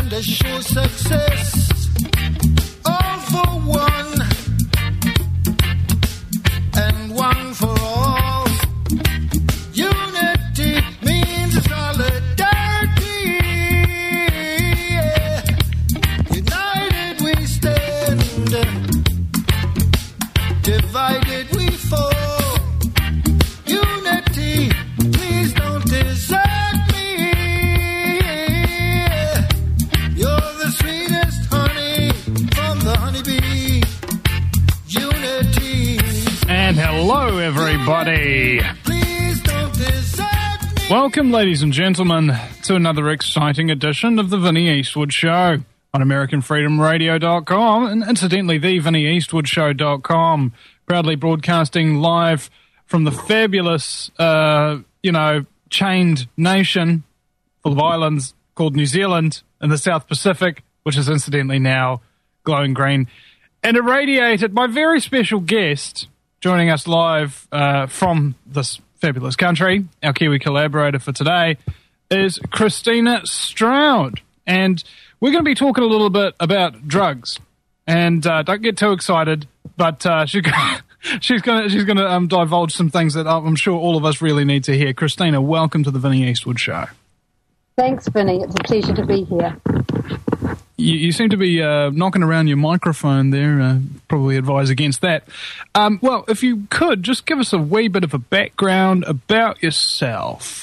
and assure success. All for one, and one for all. Unity means solidarity. Yeah. United we stand, divided we fall. Unity, please don't desert me. You're the sweetest honey from the honeybee. Unity. And hello, everybody. Please don't desert me. Welcome, ladies and gentlemen, to another exciting edition of the Vinnie Eastwood Show on AmericanFreedomRadio.com and incidentally, theVinnieEastwoodShow.com, proudly broadcasting live from the fabulous, chained nation full of islands called New Zealand in the South Pacific, which is incidentally now glowing green and irradiated. My very special guest joining us live from this fabulous country, our Kiwi collaborator for today, is Christina Stroud. And we're going to be talking a little bit about drugs. And don't get too excited, but she's going to divulge some things that I'm sure all of us really need to hear. Christina, welcome to the Vinnie Eastwood Show. Thanks, Vinnie. It's a pleasure to be here. You seem to be knocking around your microphone there. Probably advise against that. Well, if you could, just give us a wee bit of a background about yourself.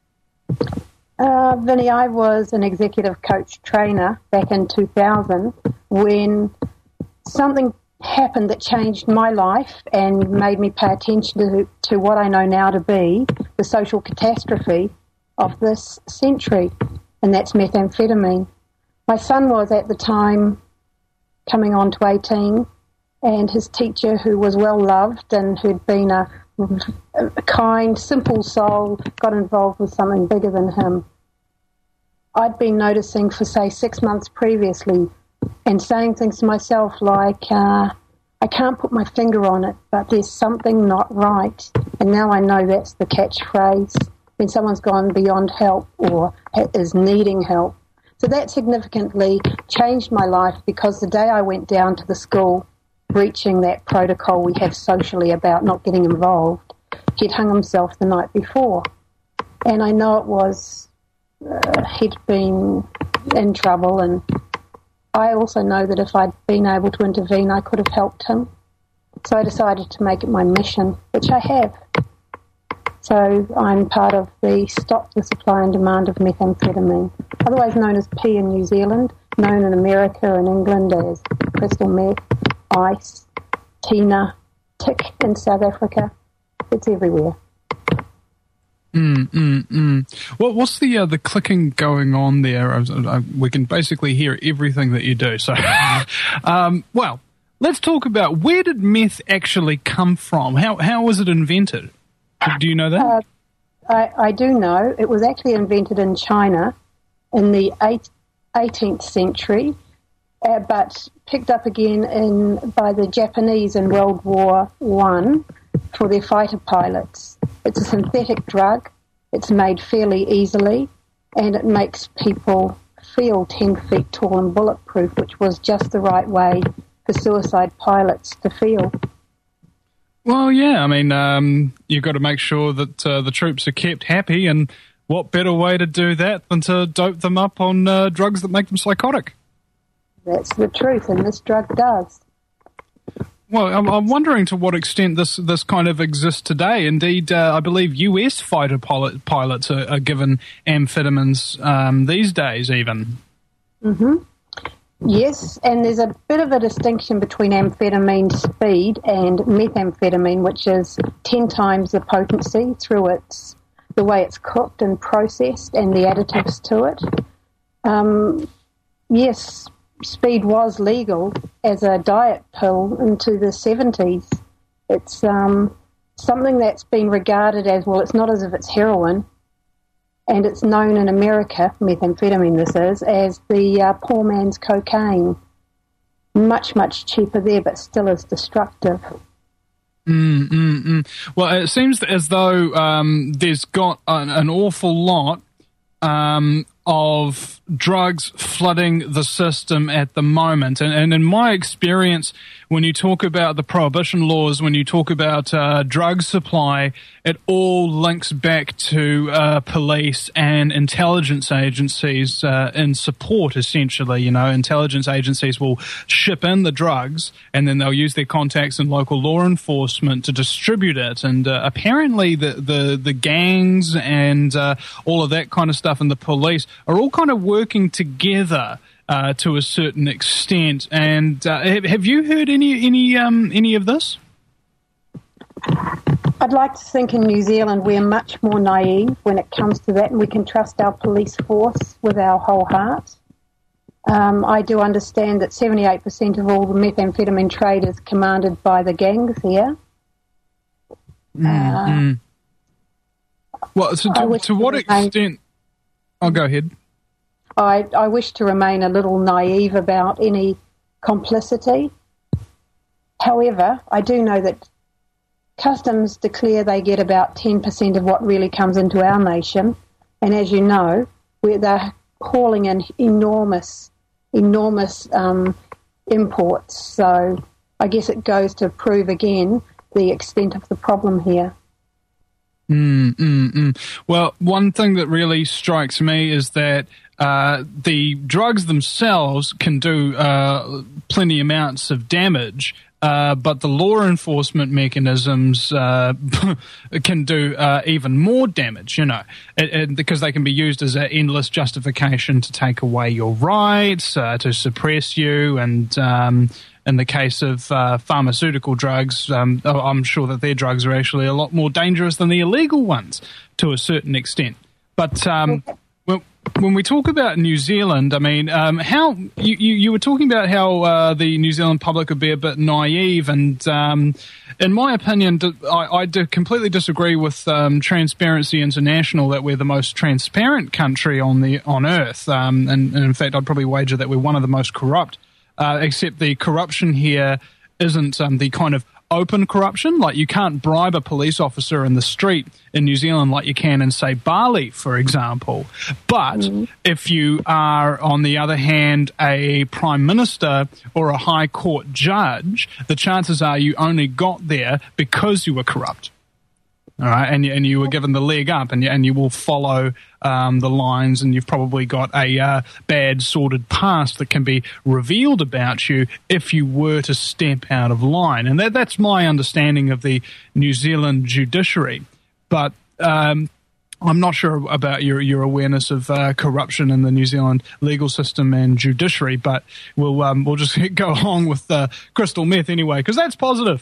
Vinnie, I was an executive coach trainer back in 2000 when something happened that changed my life and made me pay attention to what I know now to be the social catastrophe of this century, and that's methamphetamine. My son was at the time coming on to 18, and his teacher, who was well loved and who'd been a kind, simple soul, got involved with something bigger than him. I'd been noticing for, say, 6 months previously and saying things to myself like, I can't put my finger on it, but there's something not right. And now I know that's the catchphrase when someone's gone beyond help or is needing help. So that significantly changed my life because the day I went down to the school, breaching that protocol we have socially about not getting involved, he'd hung himself the night before. And I know it was, he'd been in trouble, and I also know that if I'd been able to intervene, I could have helped him. So I decided to make it my mission, which I have. So I'm part of the Stop the Supply and Demand of Methamphetamine, otherwise known as P in New Zealand, known in America and England as crystal meth, ice, Tina, tick in South Africa. It's everywhere. What's the clicking going on there? We can basically hear everything that you do. So, well, let's talk about where did meth actually come from? How was it invented? Do you know that? I do know. It was actually invented in China in the 18th century, but picked up again by the Japanese in World War I for their fighter pilots. It's a synthetic drug. It's made fairly easily, and it makes people feel 10 feet tall and bulletproof, which was just the right way for suicide pilots to feel. Well, yeah, I mean, you've got to make sure that the troops are kept happy, and what better way to do that than to dope them up on drugs that make them psychotic? That's the truth, and this drug does. Well, I'm wondering to what extent this kind of exists today. Indeed, I believe US fighter pilots are given amphetamines these days even. Mm-hmm. Yes, and there's a bit of a distinction between amphetamine speed and methamphetamine, which is 10 times the potency through the way it's cooked and processed and the additives to it. Yes, speed was legal as a diet pill into the 70s. It's something that's been regarded as, well, it's not as if it's heroin, and it's known in America, methamphetamine this is, as the poor man's cocaine. Much, much cheaper there, but still as destructive. Well, it seems as though there's got an awful lot of drugs flooding the system at the moment. And in my experience, when you talk about the prohibition laws, when you talk about drug supply, it all links back to police and intelligence agencies in support, essentially. You know, intelligence agencies will ship in the drugs and then they'll use their contacts in local law enforcement to distribute it. And apparently the gangs and all of that kind of stuff and the police are all kind of working together to a certain extent. And have you heard any of this? I'd like to think in New Zealand we're much more naive when it comes to that, and we can trust our police force with our whole heart. I do understand that 78% of all the methamphetamine trade is commanded by the gangs here. Well, so to what extent... I'll go ahead. I wish to remain a little naive about any complicity. However, I do know that Customs declare they get about 10% of what really comes into our nation. And as you know, they're hauling in enormous imports. So I guess it goes to prove again the extent of the problem here. Well, one thing that really strikes me is that the drugs themselves can do plenty amounts of damage, but the law enforcement mechanisms can do even more damage, you know, because they can be used as an endless justification to take away your rights, to suppress you, and in the case of pharmaceutical drugs, I'm sure that their drugs are actually a lot more dangerous than the illegal ones to a certain extent. But when we talk about New Zealand, I mean, how you were talking about how the New Zealand public would be a bit naive, and in my opinion, I completely disagree with Transparency International that we're the most transparent country on Earth, and in fact, I'd probably wager that we're one of the most corrupt. Except the corruption here isn't the kind of open corruption. Like, you can't bribe a police officer in the street in New Zealand like you can in, say, Bali, for example. But if you are, on the other hand, a prime minister or a high court judge, the chances are you only got there because you were corrupt. All right, and you were given the leg up, and you will follow the lines, and you've probably got a bad, sordid past that can be revealed about you if you were to step out of line. And that's my understanding of the New Zealand judiciary. But I'm not sure about your awareness of corruption in the New Zealand legal system and judiciary, but we'll just go along with crystal meth anyway, because that's positive.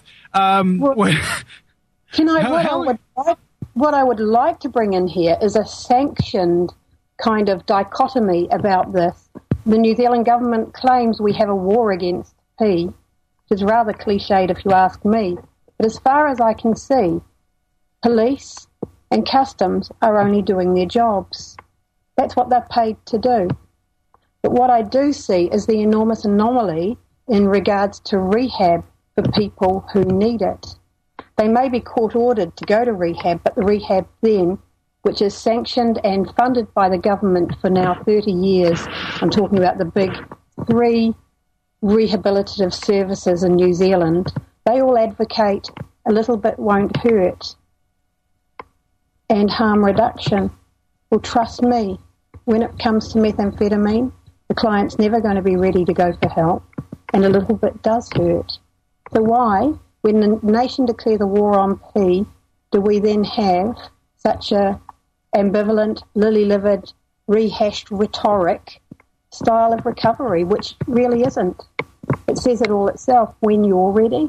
What I would like to bring in here is a sanctioned kind of dichotomy about this. The New Zealand government claims we have a war against P, which is rather cliched if you ask me. But as far as I can see, police and customs are only doing their jobs. That's what they're paid to do. But what I do see is the enormous anomaly in regards to rehab for people who need it. They may be court-ordered to go to rehab, but the rehab then, which is sanctioned and funded by the government for now 30 years, I'm talking about the big 3 rehabilitative services in New Zealand, they all advocate a little bit won't hurt and harm reduction. Well, trust me, when it comes to methamphetamine, the client's never going to be ready to go for help, and a little bit does hurt. So why, when the nation declare the war on P, do we then have such a ambivalent, lily-livered, rehashed rhetoric style of recovery, which really isn't? It says it all itself, when you're ready.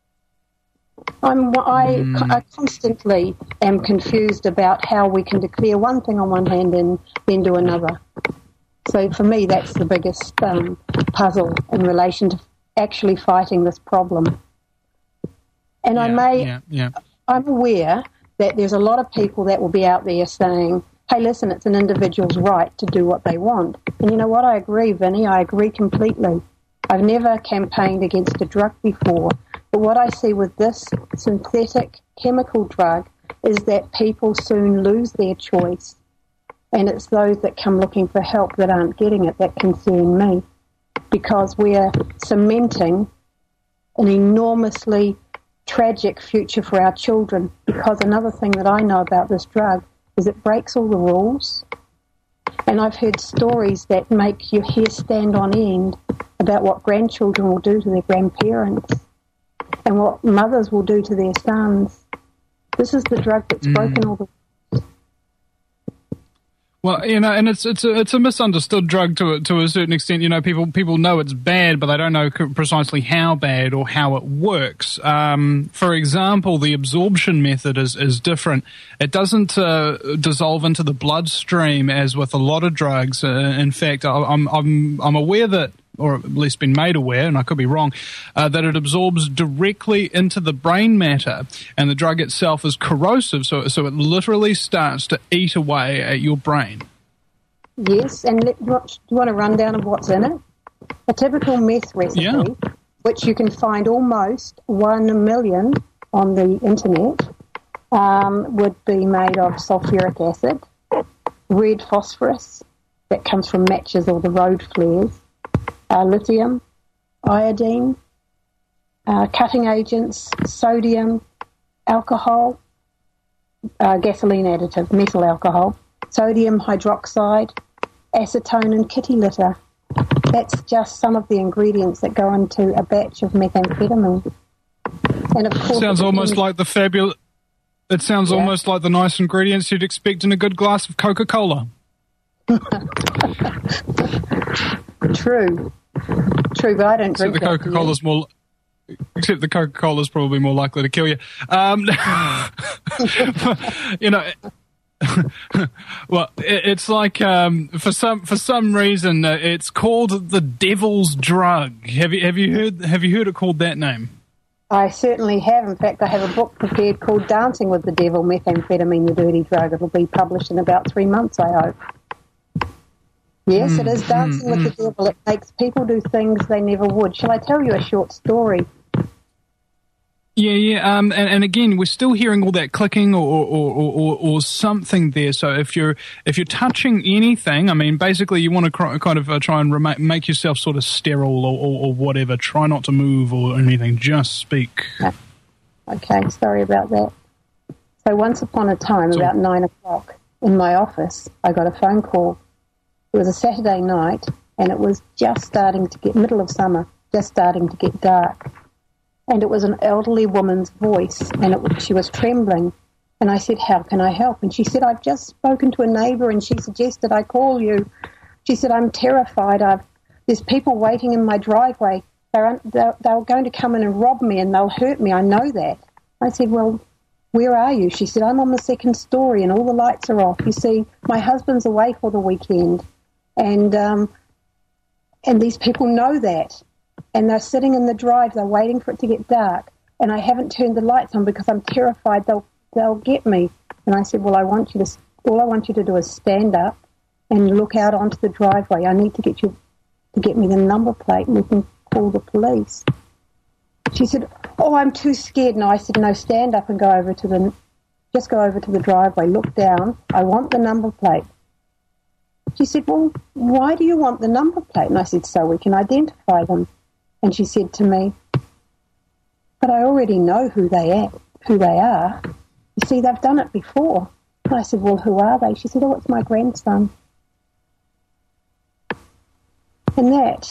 I constantly am confused about how we can declare one thing on one hand and then do another. So for me, that's the biggest puzzle in relation to actually fighting this problem. And I'm aware that there's a lot of people that will be out there saying, hey, listen, it's an individual's right to do what they want. And you know what? I agree, Vinny. I agree completely. I've never campaigned against a drug before. But what I see with this synthetic chemical drug is that people soon lose their choice. And it's those that come looking for help that aren't getting it that concern me, because we're cementing an enormously tragic future for our children. Because another thing that I know about this drug is it breaks all the rules. And I've heard stories that make your hair stand on end about what grandchildren will do to their grandparents and what mothers will do to their sons. This is the drug that's broken all the rules. Well, and it's a misunderstood drug to a certain extent. People know it's bad, but they don't know precisely how bad or how it works. For example, the absorption method is different. It doesn't dissolve into the bloodstream as with a lot of drugs. In fact, I'm aware that, or at least been made aware, and I could be wrong, that it absorbs directly into the brain matter, and the drug itself is corrosive, so it literally starts to eat away at your brain. Yes, and do you want a rundown of what's in it? A typical meth recipe, which you can find almost 1 million on the internet, would be made of sulfuric acid, red phosphorus that comes from matches or the road flares, lithium, iodine, cutting agents, sodium, alcohol, gasoline additive, methyl alcohol, sodium hydroxide, acetone and kitty litter. That's just some of the ingredients that go into a batch of methamphetamine. And of course, sounds almost like the fabulous. It sounds almost like the nice ingredients you'd expect in a good glass of Coca-Cola. True, but I don't drink that. Except the Coca-Cola's probably more likely to kill you. Well, it's like for some reason it's called the devil's drug. Have you heard it called that name? I certainly have. In fact, I have a book prepared called Dancing with the Devil, Methamphetamine, the Dirty Drug. It'll be published in about 3 months, I hope. Yes, it is dancing with the devil. It makes people do things they never would. Shall I tell you a short story? Yeah. And again, we're still hearing all that clicking or something there. So if you're touching anything, I mean, basically you want to kind of try and make yourself sort of sterile or whatever. Try not to move or anything. Just speak. Okay, sorry about that. So once upon a time, about 9 o'clock, in my office, I got a phone call. It was a Saturday night, and it was just starting to get, middle of summer, just starting to get dark. And it was an elderly woman's voice, and she was trembling. And I said, "How can I help?" And she said, "I've just spoken to a neighbour, and she suggested I call you." She said, "I'm terrified. There's people waiting in my driveway. They're going to come in and rob me, and they'll hurt me. I know that." I said, "Well, where are you?" She said, "I'm on the second story, and all the lights are off. You see, my husband's away for the weekend. And these people know that. And they're sitting in the drive. They're waiting for it to get dark. And I haven't turned the lights on because I'm terrified they'll get me." And I said, "Well, all I want you to do is stand up and look out onto the driveway. I need to get you to get me the number plate, and we can call the police." She said, "Oh, I'm too scared." No, I said, "No, stand up and go over to the driveway. Look down. I want the number plate." She said, "Well, why do you want the number plate?" And I said, "So we can identify them." And she said to me, "But I already know who they are. You see, they've done it before." And I said, "Well, who are they?" She said, "Oh, it's my grandson." And that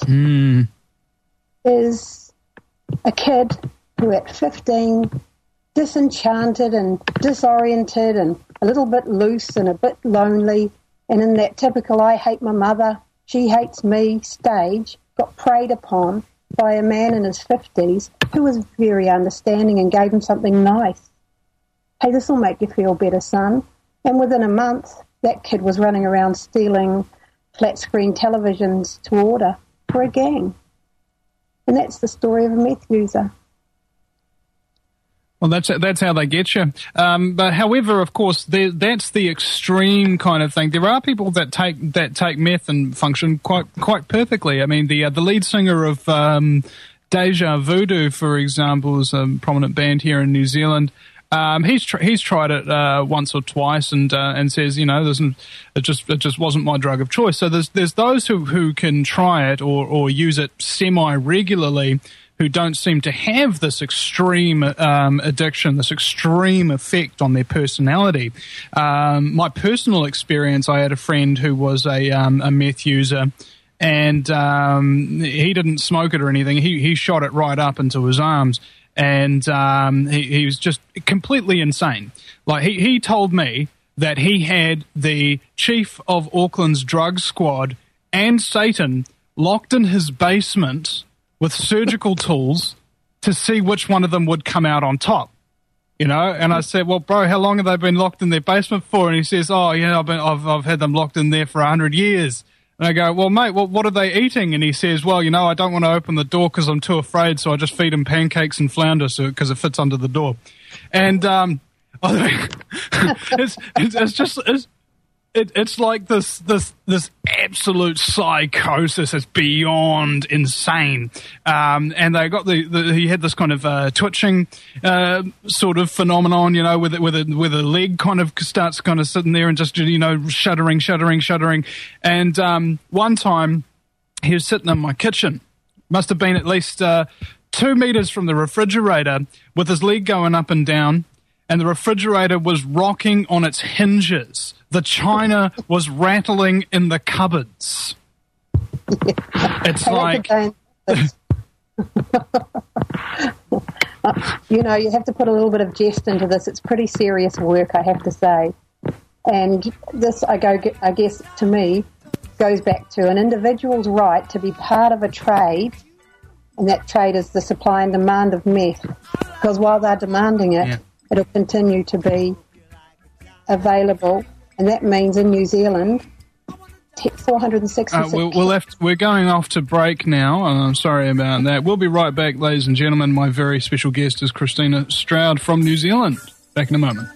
is a kid who at 15, disenchanted and disoriented and a little bit loose and a bit lonely, and in that typical "I hate my mother, she hates me" stage, got preyed upon by a man in his 50s who was very understanding and gave him something nice. "Hey, this will make you feel better, son." And within a month, that kid was running around stealing flat-screen televisions to order for a gang. And that's the story of a meth user. Well, that's how they get you. But however, of course, that's the extreme kind of thing. There are people that take meth and function quite perfectly. I mean, the lead singer of Deja Voodoo, for example, is a prominent band here in New Zealand. He's tried it once or twice and says, it just wasn't my drug of choice. So there's those who can try it or use it semi-regularly, who don't seem to have this extreme addiction, this extreme effect on their personality. My personal experience, I had a friend who was a meth user, and he didn't smoke it or anything. He shot it right up into his arms. And he was just completely insane. Like, he told me that he had the chief of Auckland's drug squad and Satan locked in his basement with surgical tools to see which one of them would come out on top. And I said, well, bro, how long have they been locked in their basement for? And he says, oh, I've had them locked in there for 100 years. And I go, well, mate, what are they eating? And he says, well, I don't want to open the door because I'm too afraid, so I just feed them pancakes and flounder because it fits under the door. And I think it's like this absolute psychosis. It's beyond insane. And they got he had this kind of twitching sort of phenomenon, with a leg kind of starts kind of sitting there and just shuddering. And one time he was sitting in my kitchen, must have been at least 2 meters from the refrigerator, with his leg going up and down, and the refrigerator was rocking on its hinges. The china was rattling in the cupboards. It's like... you have to put a little bit of jest into this. It's pretty serious work, I have to say. And this, I guess, to me, goes back to an individual's right to be part of a trade, and that trade is the supply and demand of meth. Because while they're demanding it, it'll continue to be available. And that means in New Zealand, 466. We're going off to break now. I'm sorry about that. We'll be right back, ladies and gentlemen. My very special guest is Christina Stroud from New Zealand. Back in a moment.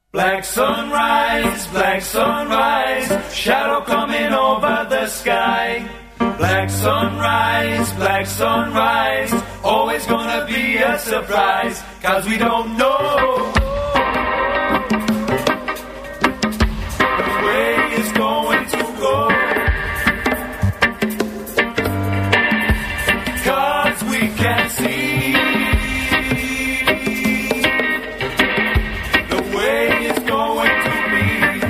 Black sunrise, shadow coming over the sky. Black sunrise, always gonna be a surprise, 'cause we don't know the way it's going to go. 'Cause we can't see the way it's going to be.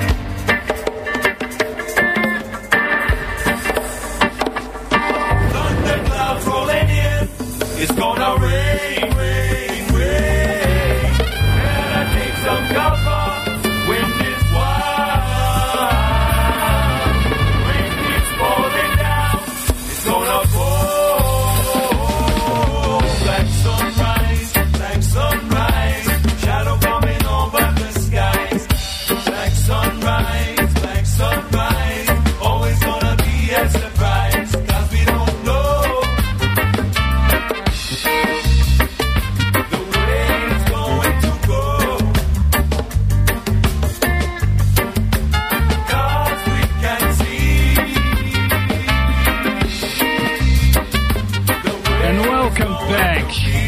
Thunder clouds rolling in, it's gonna rain, rain, rain. Better take some cover, wind is wild. Rain is falling down, it's gonna fall. Black sunrise, shadow coming over the skies. Black sunrise, always gonna be a surprise, 'cause we don't know the way it's going to go. 'Cause we can see the way And welcome back.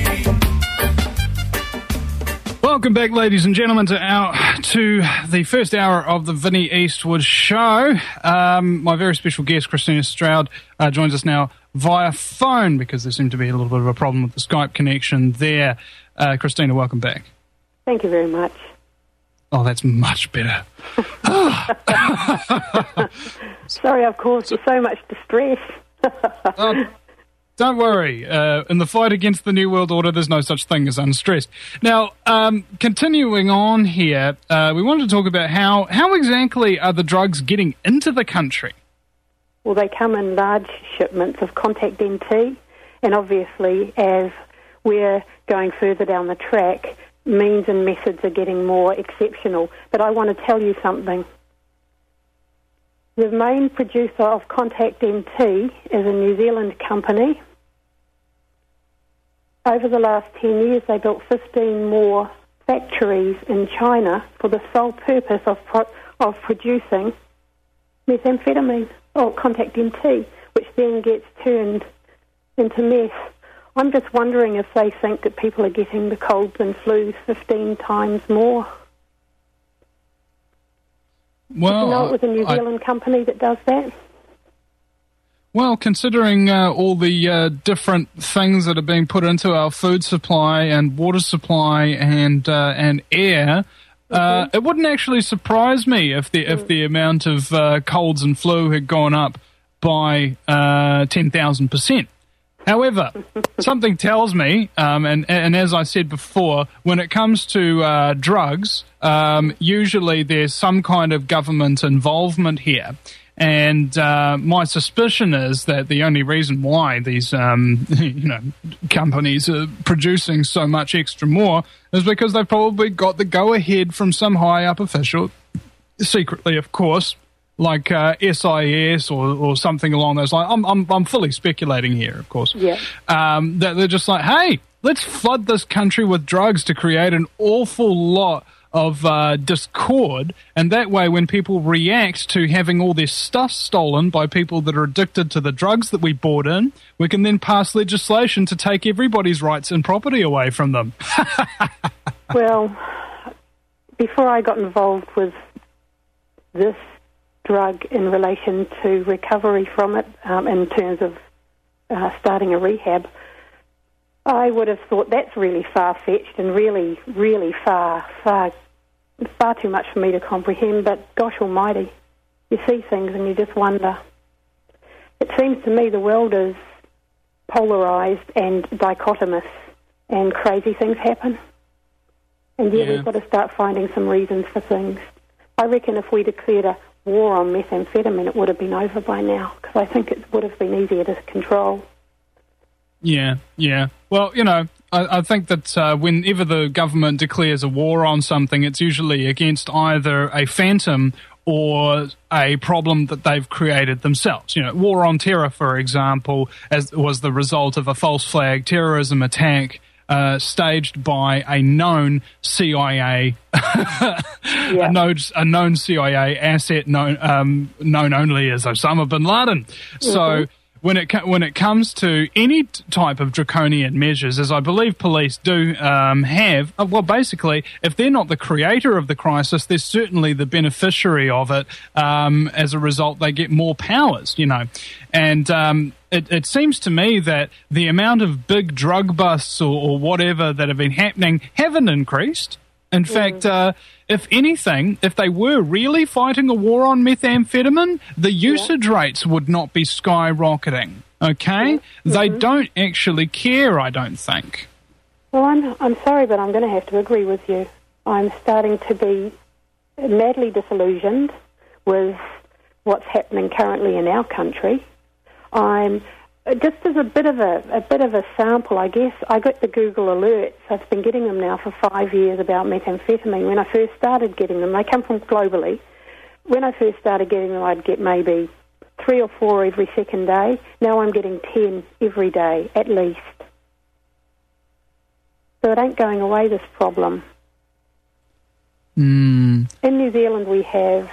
Welcome back, ladies and gentlemen, to the first hour of the Vinnie Eastwood Show. My very special guest, Christina Stroud, joins us now via phone because there seemed to be a little bit of a problem with the Skype connection there. Christina, welcome back. Thank you very much. Oh, that's much better. Sorry I've caused you so much distress. Don't worry. In the fight against the New World Order, there's no such thing as unstressed. Now, continuing on here, we wanted to talk about how exactly are the drugs getting into the country? Well, they come in large shipments of Contact NT, and obviously as we're going further down the track, means and methods are getting more exceptional. But I want to tell you something. The main producer of Contact NT is a New Zealand company. Over the last 10 years, they built 15 more factories in China for the sole purpose of producing methamphetamine, or Contact NT, which then gets turned into meth. I'm just wondering if they think that people are getting the colds and flus 15 times more. Well, You know it was a New Zealand company that does that? Well, considering all the different things that are being put into our food supply and water supply and air, it wouldn't actually surprise me if the amount of colds and flu had gone up by 10,000%. However, something tells me, and as I said before, when it comes to drugs, usually there's some kind of government involvement here. And my suspicion is that the only reason why these companies are producing so much extra more is because they've probably got the go-ahead from some high-up official, secretly, of course, like SIS or something along those lines. I'm fully speculating here, of course. Yeah. That they're just like, hey, let's flood this country with drugs to create an awful lot of discord, and that way when people react to having all their stuff stolen by people that are addicted to the drugs that we bought in, we can then pass legislation to take everybody's rights and property away from them. Well, before I got involved with this drug in relation to recovery from it, in terms of starting a rehab, I would have thought that's really far-fetched and really, really far too much for me to comprehend. But gosh almighty, you see things and you just wonder. It seems to me the world is polarised and dichotomous, and crazy things happen. And yet we've got to start finding some reasons for things. I reckon if we declared a war on methamphetamine, it would have been over by now, because I think it would have been easier to control. Yeah. Well, I think that whenever the government declares a war on something, it's usually against either a phantom or a problem that they've created themselves. War on Terror, for example, as was the result of a false flag terrorism attack staged by a known CIA, a known CIA asset known only as Osama bin Laden. So when it comes to any type of draconian measures, as I believe police do have, well, basically, if they're not the creator of the crisis, they're certainly the beneficiary of it. As a result, they get more powers, And it seems to me that the amount of big drug busts or whatever that have been happening haven't increased. In fact, if anything, if they were really fighting a war on methamphetamine, the usage rates would not be skyrocketing, okay? They don't actually care, I don't think. Well, I'm sorry, but I'm going to have to agree with you. I'm starting to be madly disillusioned with what's happening currently in our country. I'm just as a bit of a sample, I guess. I got the Google alerts. I've been getting them now for 5 years about methamphetamine. When I first started getting them, they come from globally. When I first started getting them, I'd get maybe 3 or 4 every second day. Now I'm getting 10 every day, at least. So it ain't going away, this problem. In New Zealand, we have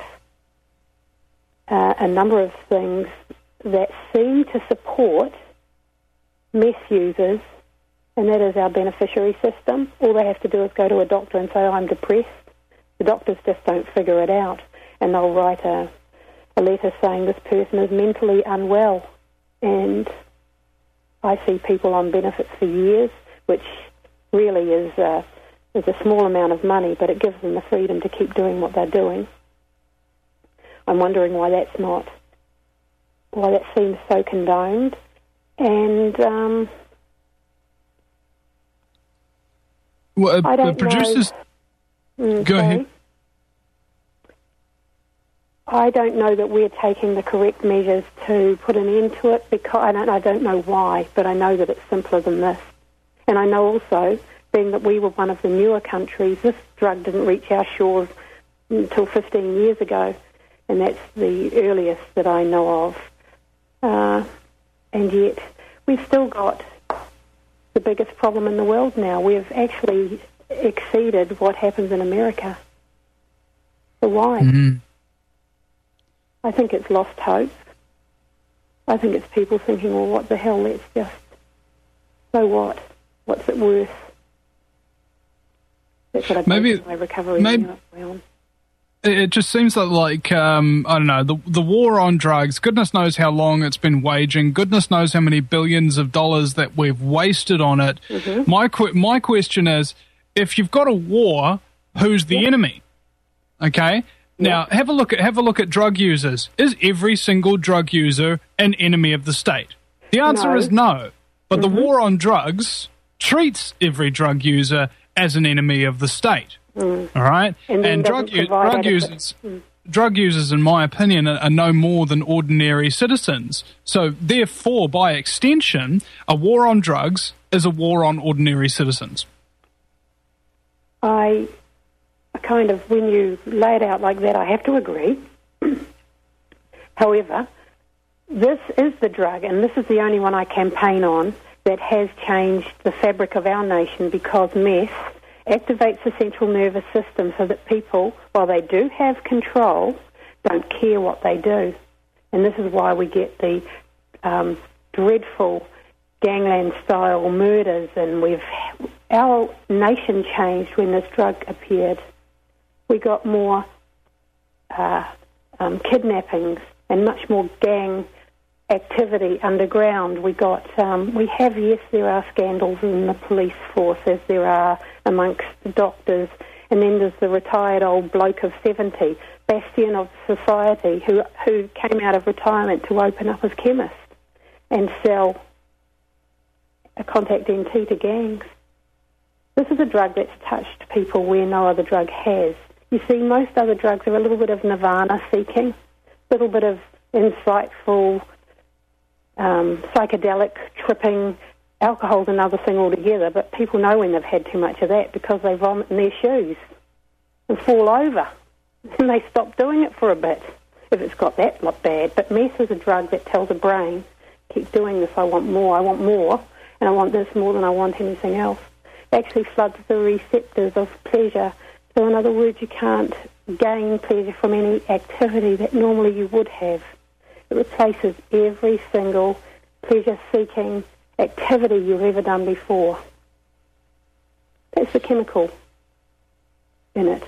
a number of things that seem to support meth users, and that is our beneficiary system. All they have to do is go to a doctor and say, I'm depressed. The doctors just don't figure it out, and they'll write a letter saying this person is mentally unwell. And I see people on benefits for years, which really is a small amount of money, but it gives them the freedom to keep doing what they're doing. I'm wondering why that seems so condoned. And I don't producers know. Go ahead. I don't know that we're taking the correct measures to put an end to it, because I don't know why, but I know that it's simpler than this. And I know also, being that we were one of the newer countries, this drug didn't reach our shores until 15 years ago, and that's the earliest that I know of. And yet we've still got the biggest problem in the world now. We've actually exceeded what happens in America. So why? I think it's lost hope. I think it's people thinking, well, what the hell, let's just... So what? What's it worth? That's what I base my recovery on. It just seems like I don't know, the war on drugs, goodness knows how long it's been waging, goodness knows how many billions of dollars that we've wasted on it. My question is, if you've got a war, who's the enemy? Okay? Now, have a look at drug users. Is every single drug user an enemy of the state? The answer is no. But the war on drugs treats every drug user as an enemy of the state. All right? And drug users, in my opinion, are no more than ordinary citizens. So, therefore, by extension, a war on drugs is a war on ordinary citizens. I kind of, when you lay it out like that, I have to agree. However, this is the drug, and this is the only one I campaign on, that has changed the fabric of our nation, because meth activates the central nervous system so that people, while they do have control, don't care what they do. And this is why we get the dreadful gangland-style murders, and our nation changed when this drug appeared. We got more kidnappings and much more gang activity underground. Yes, there are scandals in the police force, as there are amongst the doctors, and then there's the retired old bloke of 70, bastion of society, who came out of retirement to open up his chemist and sell a contact NT to gangs. This is a drug that's touched people where no other drug has. You see, most other drugs are a little bit of nirvana seeking, a little bit of insightful, psychedelic tripping. Alcohol's another thing altogether, but people know when they've had too much of that because they vomit in their shoes and fall over, and they stop doing it for a bit if it's got that bad. But meth is a drug that tells the brain, keep doing this, I want more, and I want this more than I want anything else. actually floods the receptors of pleasure. So in other words, you can't gain pleasure from any activity that normally you would have. It replaces every single pleasure-seeking activity you've ever done before. That's the chemical in it.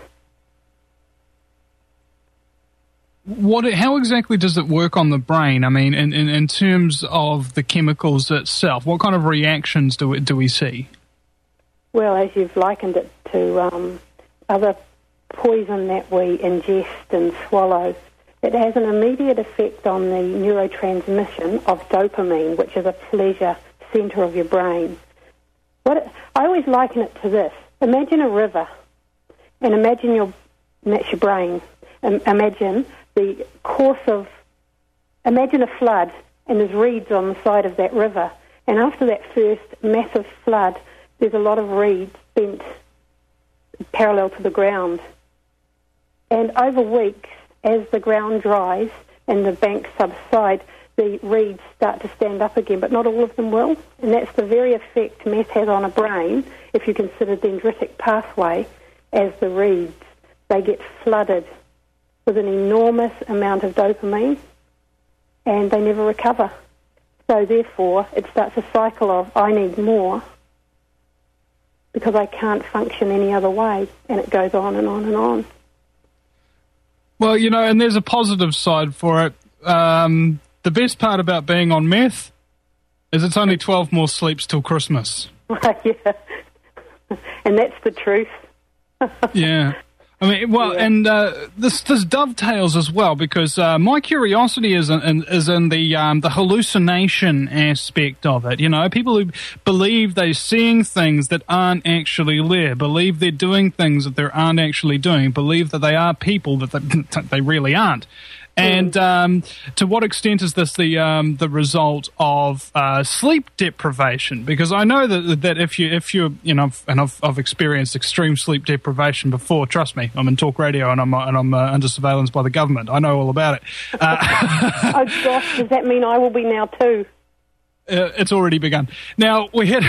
How exactly does it work on the brain? I mean, in terms of the chemicals itself, what kind of reactions do we see? Well, as you've likened it to other poison that we ingest and swallow, it has an immediate effect on the neurotransmission of dopamine, which is a pleasure centre of your brain. I always liken it to this. Imagine a river, and that's your brain. Imagine the course of, imagine a flood, and there's reeds on the side of that river. And after that first massive flood, there's a lot of reeds bent parallel to the ground. And over weeks, as the ground dries and the banks subside, the reeds start to stand up again, but not all of them will. And that's the very effect meth has on a brain, if you consider the dendritic pathway, as the reeds. They get flooded with an enormous amount of dopamine, and they never recover. So therefore, it starts a cycle of, I need more, because I can't function any other way, and it goes on and on and on. Well, and there's a positive side for it. The best part about being on meth is it's only 12 more sleeps till Christmas. Yeah, and that's the truth. Yeah. I mean, well, yeah. And this dovetails as well, because my curiosity is in the hallucination aspect of it. People who believe they're seeing things that aren't actually there, believe they're doing things that they aren't actually doing, believe that they are people that they really aren't. And to what extent is this the result of sleep deprivation? Because I know that if you and I've experienced extreme sleep deprivation before. Trust me, I'm in talk radio and I'm under surveillance by the government. I know all about it. Oh gosh, does that mean I will be now too? It's already begun. Now we had.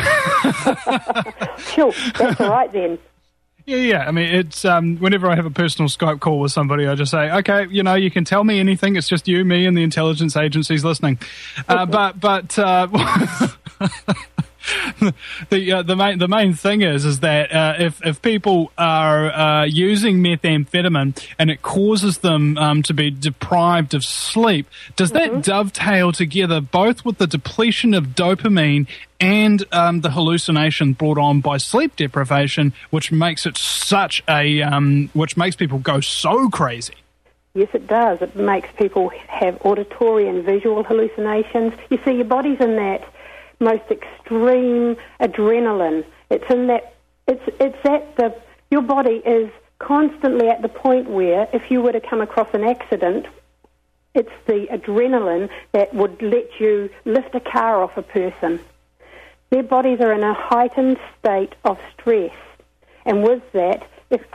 Sure, that's all right then. Yeah. I mean, it's whenever I have a personal Skype call with somebody, I just say, okay, you can tell me anything. It's just you, me, and the intelligence agencies listening. But the main thing is that if people are using methamphetamine and it causes them to be deprived of sleep, does that dovetail together both with the depletion of dopamine and the hallucination brought on by sleep deprivation, which makes it which makes people go so crazy? Yes, it does. It makes people have auditory and visual hallucinations. You see, your body's in that most extreme adrenaline. It's in that. Your body is constantly at the point where, if you were to come across an accident, it's the adrenaline that would let you lift a car off a person. Their bodies are in a heightened state of stress, and with that,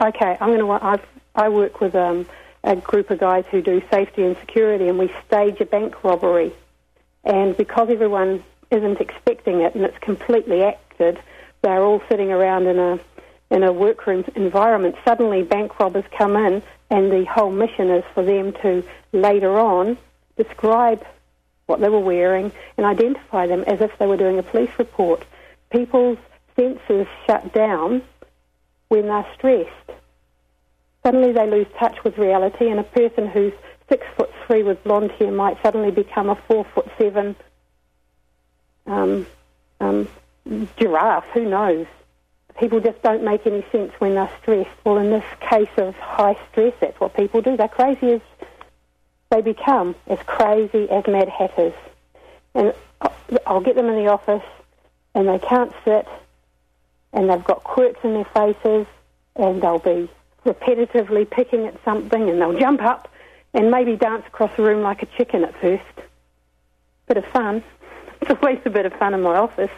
I work with a group of guys who do safety and security, and we stage a bank robbery, and because everyone isn't expecting it and it's completely acted, they're all sitting around in a workroom environment. Suddenly bank robbers come in, and the whole mission is for them to later on describe what they were wearing and identify them as if they were doing a police report. People's senses shut down when they're stressed. Suddenly they lose touch with reality, and a person who's 6'3" with blonde hair might suddenly become a 4'7" giraffe. Who knows? People just don't make any sense when they're stressed. Well, in this case of high stress, that's what people do. They're crazy as they become, as crazy as Mad Hatters. And I'll get them in the office, and they can't sit, and they've got quirks in their faces, and they'll be repetitively picking at something, and they'll jump up and maybe dance across the room like a chicken at first. Bit of fun. It's always a bit of fun in my office.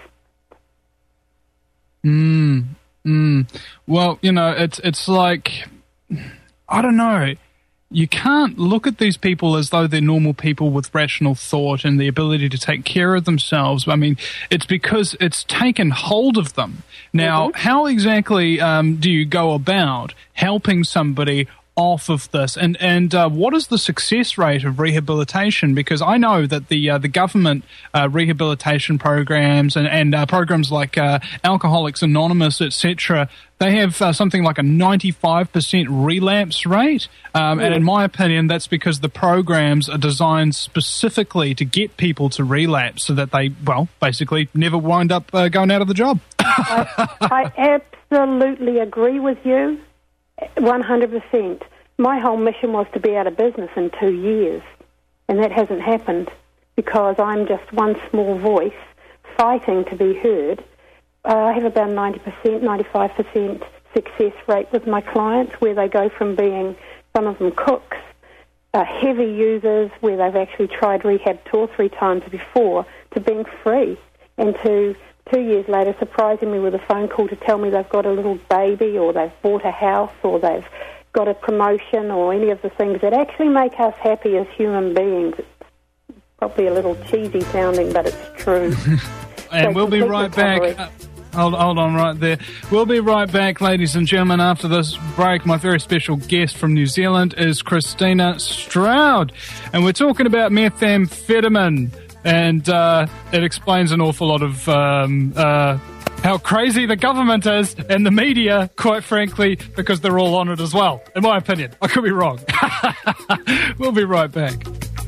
Well, it's like, I don't know. you can't look at these people as though they're normal people with rational thought and the ability to take care of themselves. I mean, it's because it's taken hold of them. Now, how exactly do you go about helping somebody off of this, and what is the success rate of rehabilitation? Because I know that the government rehabilitation programs and programs like Alcoholics Anonymous, etc., they have something like a 95% relapse rate, and in my opinion, that's because the programs are designed specifically to get people to relapse, so that they, well, basically never wind up going out of the job. I absolutely agree with you. 100%. My whole mission was to be out of business in 2 years, and that hasn't happened because I'm just one small voice fighting to be heard. I have about 90%, 95% success rate with my clients, where they go from being, some of them cooks, heavy users, where they've actually tried rehab 2 or 3 times before, to being free, and to 2 years later surprising me with a phone call to tell me they've got a little baby, or they've bought a house, or they've got a promotion, or any of the things that actually make us happy as human beings. It's probably a little cheesy sounding, but it's true. And So we'll be right recovery. back. Hold on right there. We'll be right back, ladies and gentlemen, after this break. My very special guest from New Zealand is Christina Stroud, and we're talking about methamphetamine. And it explains an awful lot of how crazy the government is and the media, quite frankly, because they're all on it as well, in my opinion. I could be wrong. We'll be right back.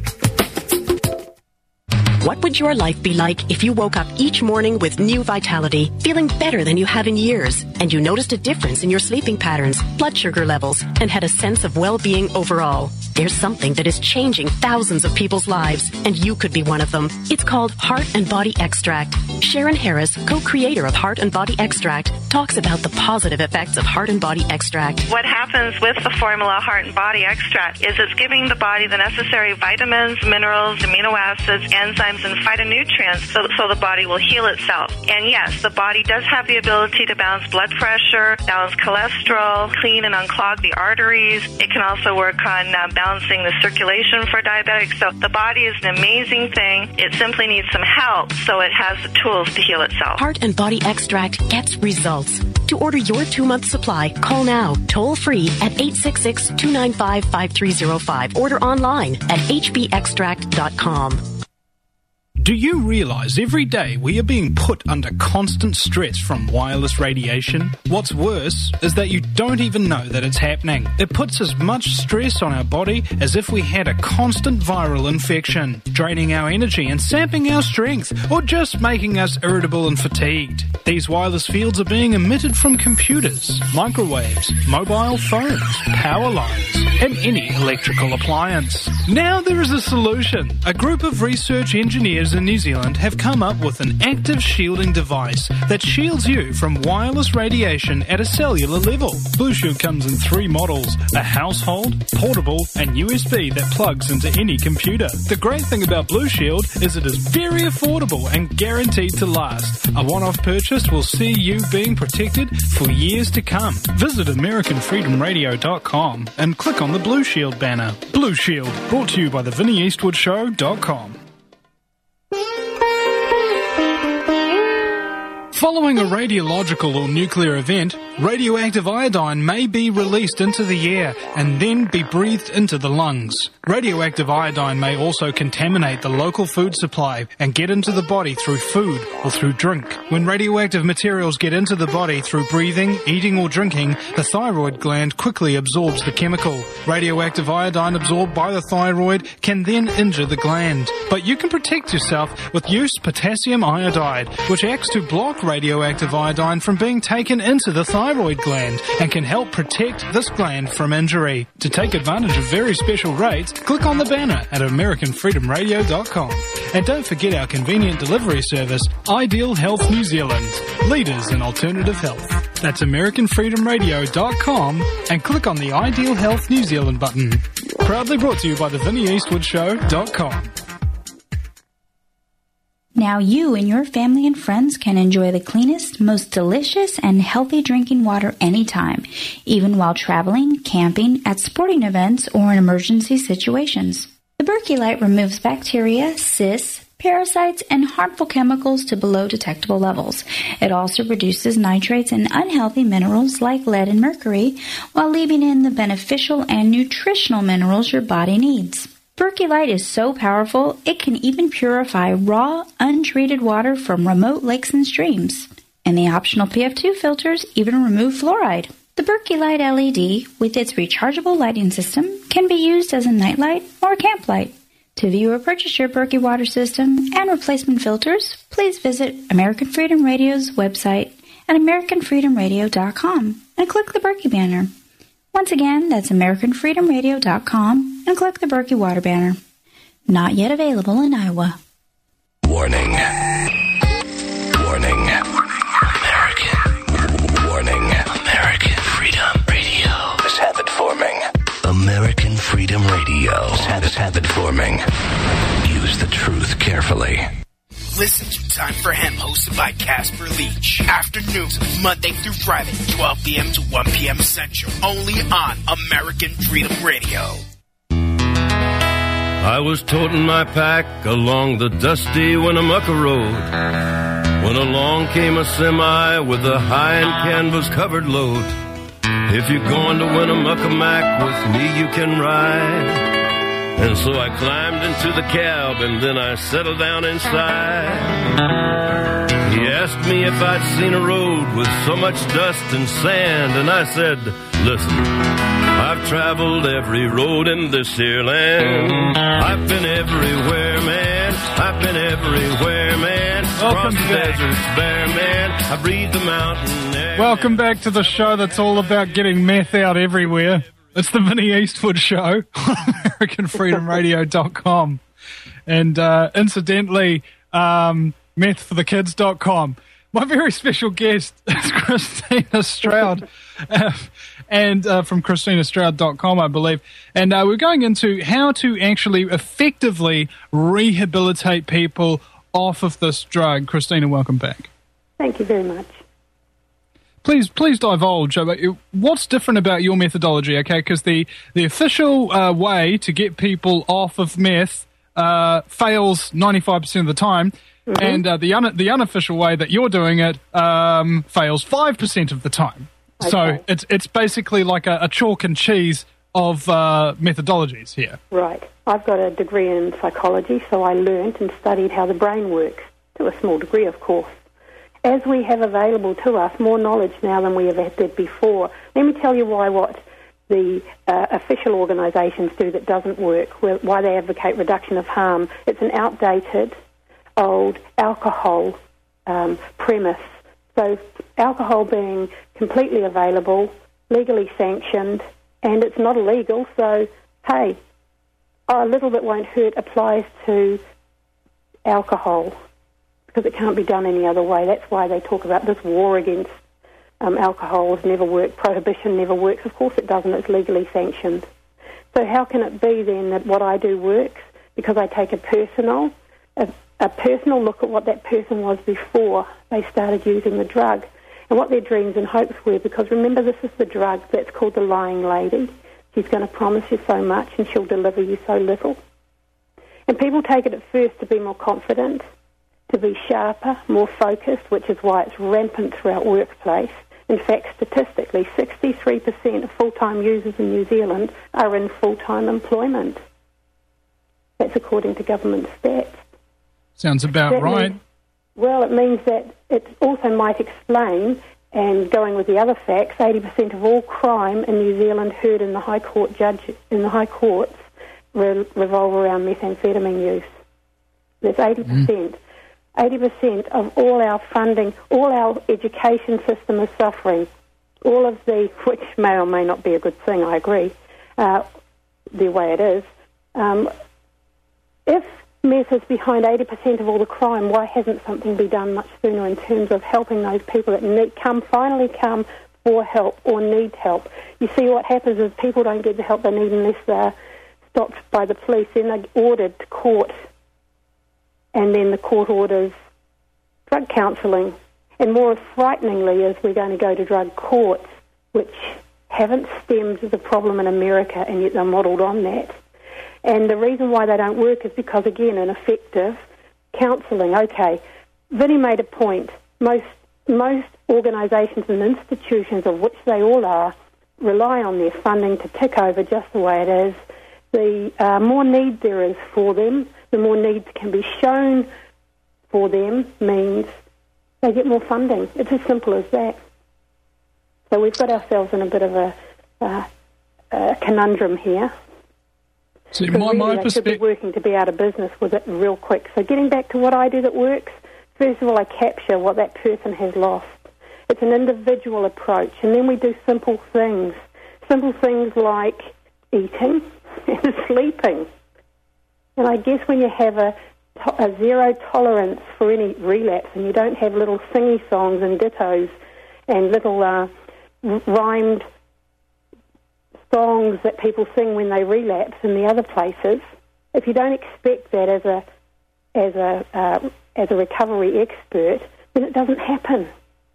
What would your life be like if you woke up each morning with new vitality, feeling better than you have in years, and you noticed a difference in your sleeping patterns, blood sugar levels, and had a sense of well-being overall? There's something that is changing thousands of people's lives, and you could be one of them. It's called Heart and Body Extract. Sharon Harris, co-creator of Heart and Body Extract, talks about the positive effects of Heart and Body Extract. What happens with the formula Heart and Body Extract is it's giving the body the necessary vitamins, minerals, amino acids, enzymes, and phytonutrients so the body will heal itself. And yes, the body does have the ability to balance blood pressure, balance cholesterol, clean and unclog the arteries. It can also work on balancing the circulation for diabetics. So the body is an amazing thing. It simply needs some help so it has the tools to heal itself. Heart and Body Extract gets results. To order your 2-month supply, call now, toll free at 866-295-5305. Order online at hbextract.com. Do you realize every day we are being put under constant stress from wireless radiation? What's worse is that you don't even know that it's happening. It puts as much stress on our body as if we had a constant viral infection, draining our energy and sapping our strength, or just making us irritable and fatigued. These wireless fields are being emitted from computers, microwaves, mobile phones, power lines, and any electrical appliance. Now there is a solution. A group of research engineers in New Zealand have come up with an active shielding device that shields you from wireless radiation at a cellular level. Blue Shield comes in 3 models: a household, portable, and USB that plugs into any computer. The great thing about Blue Shield is it is very affordable and guaranteed to last. A one-off purchase will see you being protected for years to come. Visit AmericanFreedomRadio.com and click on the Blue Shield banner. Blue Shield, brought to you by the VinnieEastwoodShow.com. Following a radiological or nuclear event, radioactive iodine may be released into the air and then be breathed into the lungs. Radioactive iodine may also contaminate the local food supply and get into the body through food or through drink. When radioactive materials get into the body through breathing, eating or drinking, the thyroid gland quickly absorbs the chemical. Radioactive iodine absorbed by the thyroid can then injure the gland. But you can protect yourself with Use Potassium Iodide, which acts to block radioactive iodine from being taken into the thyroid gland and can help protect this gland from injury. To take advantage of very special rates, click on the banner at AmericanFreedomRadio.com. And don't forget our convenient delivery service, Ideal Health New Zealand, leaders in alternative health. That's AmericanFreedomRadio.com and click on the Ideal Health New Zealand button. Proudly brought to you by the VinnieEastwoodShow.com. Now you and your family and friends can enjoy the cleanest, most delicious, and healthy drinking water anytime, even while traveling, camping, at sporting events, or in emergency situations. The Berkey Light removes bacteria, cysts, parasites, and harmful chemicals to below detectable levels. It also reduces nitrates and unhealthy minerals like lead and mercury, while leaving in the beneficial and nutritional minerals your body needs. Berkey Light is so powerful, it can even purify raw, untreated water from remote lakes and streams. And the optional PF2 filters even remove fluoride. The Berkey Light LED, with its rechargeable lighting system, can be used as a nightlight or camp light. To view or purchase your Berkey water system and replacement filters, please visit American Freedom Radio's website at AmericanFreedomRadio.com and click the Berkey banner. Once again, that's AmericanFreedomRadio.com and click the Berkey water banner. Not yet available in Iowa. Warning. Warning. American. Warning. American Freedom Radio is habit forming. American Freedom Radio is habit forming. Use the truth carefully. Listen to Time for Hemp, hosted by Casper Leach. Afternoons, Monday through Friday, 12 p.m. to 1 p.m. Central. Only on American Freedom Radio. I was toting my pack along the dusty Winnemucca Road when along came a semi with a high-end canvas-covered load. If you're going to Winnemucca Mac with me, you can ride. And so I climbed into the cab and then I settled down inside. He asked me if I'd seen a road with so much dust and sand, and I said, listen, I've traveled every road in this here land. I've been everywhere, man. I've been everywhere, man. Across the deserts bare, man. I breathe the mountain air. Welcome back to the show that's all about getting meth out everywhere. It's the Vinnie Eastwood Show on AmericanFreedomRadio.com. And incidentally, methforthekids.com. My very special guest is Christina Stroud, and from ChristinaStroud.com, I believe. And we're going into how to actually effectively rehabilitate people off of this drug. Christina, welcome back. Thank you very much. Please divulge about what's different about your methodology, okay? Because the official way to get people off of meth fails 95% of the time, and the unofficial way that you're doing it fails 5% of the time. Okay. So it's basically like a chalk and cheese of methodologies here. Right. I've got a degree in psychology, so I learnt and studied how the brain works, to a small degree, of course. As we have available to us more knowledge now than we ever did before, let me tell you what the official organisations do that doesn't work, why they advocate reduction of harm. It's an outdated, old alcohol premise. So alcohol being completely available, legally sanctioned, and it's not illegal, so, hey, a little bit won't hurt applies to alcohol, because it can't be done any other way. That's why they talk about this war against alcohol has never worked, prohibition never works. Of course it doesn't, it's legally sanctioned. So how can it be then that what I do works? Because I take a personal look at what that person was before they started using the drug and what their dreams and hopes were, because remember, this is the drug that's called the lying lady. She's going to promise you so much and she'll deliver you so little. And people take it at first to be more confident, to be sharper, more focused, which is why it's rampant throughout workplace. In fact, statistically, 63% of full-time users in New Zealand are in full-time employment. That's according to government stats. Sounds about right. It means that it also might explain, and going with the other facts, 80% of all crime in New Zealand heard in the High Courts revolve around methamphetamine use. That's 80%. 80% of all our funding, all our education system is suffering. All of which may or may not be a good thing, I agree, the way it is. If meth is behind 80% of all the crime, why hasn't something been done much sooner in terms of helping those people that finally come for help or need help? You see, what happens is people don't get the help they need unless they're stopped by the police, then they're ordered to court and then the court orders drug counselling. And more frighteningly is we're going to go to drug courts, which haven't stemmed the problem in America, and yet they're modelled on that. And the reason why they don't work is because, again, ineffective counselling. Okay, Vinny made a point. Most organisations and institutions, of which they all are, rely on their funding to tick over just the way it is. The more need there is for them, the more needs can be shown for them, means they get more funding. It's as simple as that. So we've got ourselves in a bit of a conundrum here. So they should be working to be out of business with it real quick. So getting back to what I do that works, first of all, I capture what that person has lost. It's an individual approach, and then we do simple things like eating and sleeping. And I guess when you have a zero tolerance for any relapse, and you don't have little singy songs and dittos and little rhymed songs that people sing when they relapse in the other places, if you don't expect that as a recovery expert, then it doesn't happen.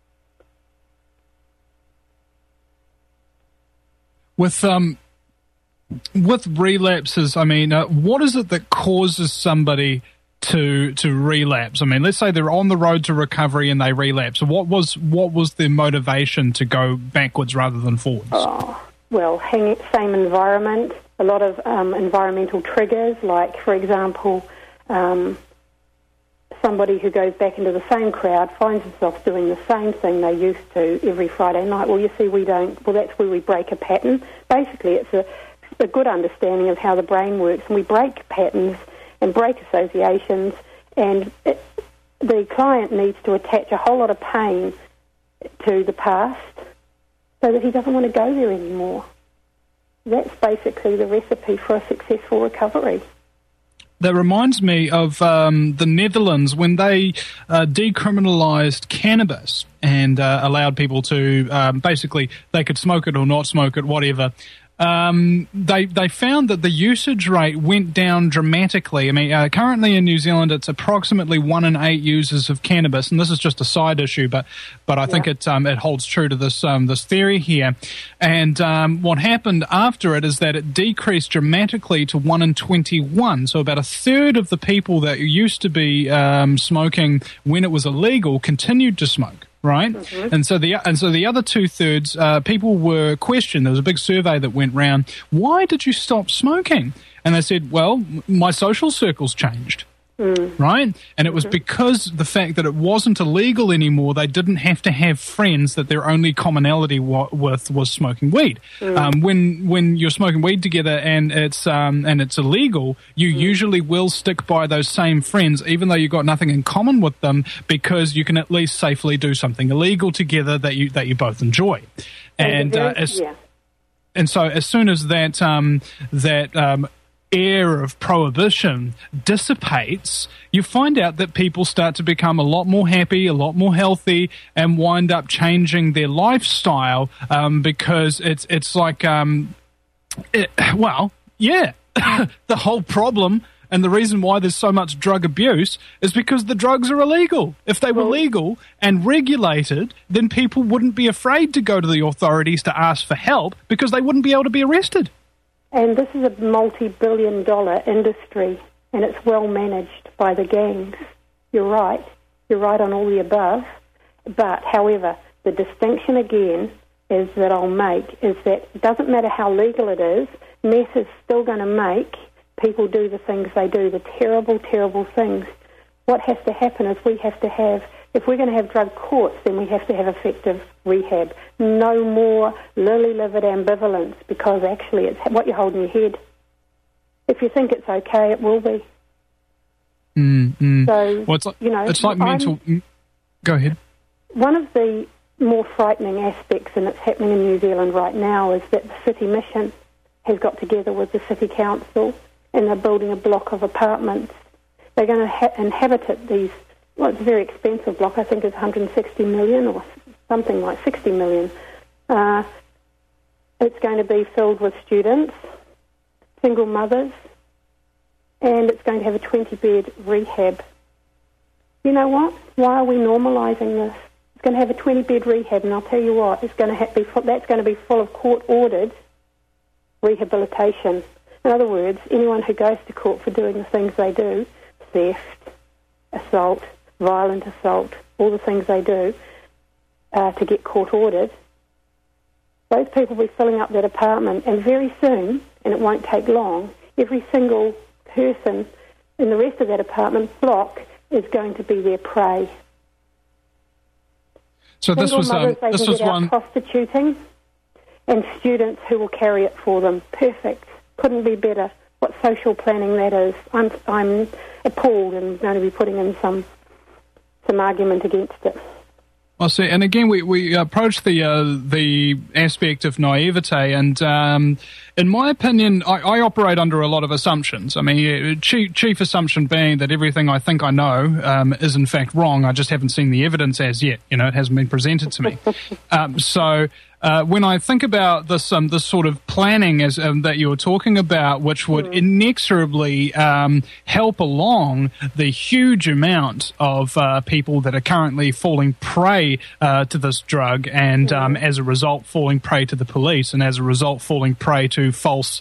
With relapses, I mean, what is it that causes somebody to relapse? I mean, let's say they're on the road to recovery and they relapse. What was their motivation to go backwards rather than forwards? Well, same environment, a lot of environmental triggers, like, for example, somebody who goes back into the same crowd finds themselves doing the same thing they used to every Friday night. Well, you see, that's where we break a pattern. Basically, it's a good understanding of how the brain works, and we break patterns and break associations, and the client needs to attach a whole lot of pain to the past so that he doesn't want to go there anymore. That's basically the recipe for a successful recovery. That reminds me of the Netherlands when they decriminalised cannabis and allowed people to basically, they could smoke it or not smoke it, whatever. They found that the usage rate went down dramatically. I mean, currently in New Zealand, it's approximately 1 in 8 users of cannabis, and this is just a side issue, but I think it holds true to this theory here. And what happened after it is that it decreased dramatically to 1 in 21. So about a third of the people that used to be smoking when it was illegal continued to smoke. Right, mm-hmm. and so the other 2/3 people were questioned. There was a big survey that went round. Why did you stop smoking? And they said, "Well, my social circles changed." Right, and it was because the fact that it wasn't illegal anymore. They didn't have to have friends that their only commonality with was smoking weed. When you're smoking weed together and it's illegal, you usually will stick by those same friends, even though you've got nothing in common with them, because you can at least safely do something illegal together that you both enjoy. And so as soon as that air of prohibition dissipates, you find out that people start to become a lot more happy, a lot more healthy, and wind up changing their lifestyle because it's like, the whole problem and the reason why there's so much drug abuse is because the drugs are illegal. If they were legal and regulated, then people wouldn't be afraid to go to the authorities to ask for help because they wouldn't be able to be arrested. And this is a multi-billion-dollar industry, and it's well managed by the gangs. You're right. You're right on all the above. But, however, the distinction again is that I'll make is that it doesn't matter how legal it is, meth is still going to make people do the things they do, the terrible, terrible things. What has to happen is we have to have, if we're going to have drug courts, then we have to have effective rehab. No more lily-livered ambivalence, because actually it's what you hold in your head. If you think it's okay, it will be. So, well, it's like mental... Go ahead. One of the more frightening aspects, and it's happening in New Zealand right now, is that the City Mission has got together with the City Council and they're building a block of apartments. They're going to inhabit it, these... Well, it's a very expensive block. I think it's 160 million or something like 60 million. It's going to be filled with students, single mothers, and it's going to have a 20-bed rehab You know what? Why are we normalising this? It's going to have a 20-bed rehab, and I'll tell you what, that's going to be full of court-ordered rehabilitation. In other words, anyone who goes to court for doing the things they do, theft, assault, violent assault, all the things they do to get court-ordered, those people will be filling up that apartment, and very soon, and it won't take long, every single person in the rest of that apartment block is going to be their prey. So this was one prostituting, and students who will carry it for them. Perfect. Couldn't be better. What social planning that is. I'm appalled and going to be putting in some argument against it. Well, see, and again, we approach the aspect of naivete, and in my opinion, I operate under a lot of assumptions. I mean, chief assumption being that everything I think I know is in fact wrong. I just haven't seen the evidence as yet. You know, it hasn't been presented to me. So when I think about this sort of planning that you were talking about, which would inexorably help along the huge amount of people that are currently falling prey to this drug, and as a result falling prey to the police, and as a result falling prey to false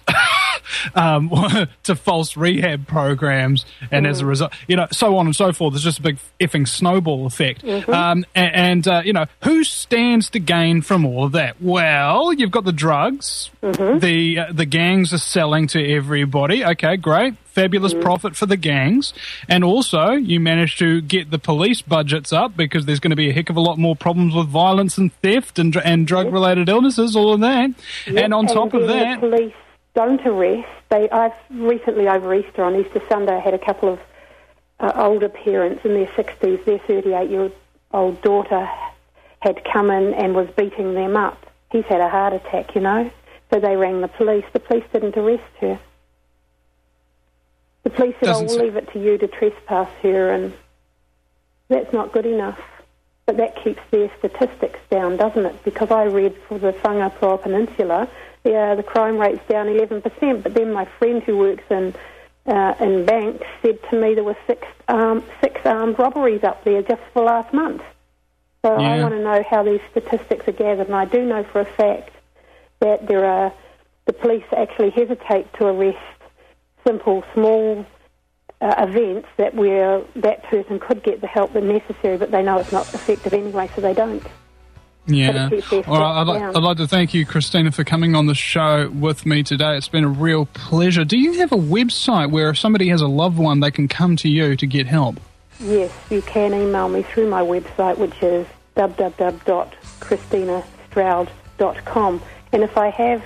false rehab programs, and as a result, you know, so on and so forth. There's just a big effing snowball effect. You know, who stands to gain from all of that? Well, you've got the drugs. The gangs are selling to everybody. Okay, great. Fabulous profit for the gangs. And also, you manage to get the police budgets up because there's going to be a heck of a lot more problems with violence and theft and drug-related illnesses, all of that. Yep. And on top of that, the police don't arrest. I've recently, over Easter, on Easter Sunday, I had a couple of older parents in their 60s. Their 38-year-old daughter had come in and was beating them up. He's had a heart attack, you know. So they rang the police. The police didn't arrest her. The police said, we'll leave it to you to trespass her, and that's not good enough. But that keeps their statistics down, doesn't it? Because I read for the Whangaproa Peninsula, the crime rate's down 11%, but then my friend who works in banks said to me there were six armed robberies up there just for last month. So I want to know how these statistics are gathered, and I do know for a fact that the police actually hesitate to arrest simple, small events where that person could get the help that's necessary, but they know it's not effective anyway, so they don't. Yeah. All right, I'd like to thank you, Christina, for coming on the show with me today. It's been a real pleasure. Do you have a website where if somebody has a loved one, they can come to you to get help? Yes, you can email me through my website, which is www.christinastroud.com. And if I have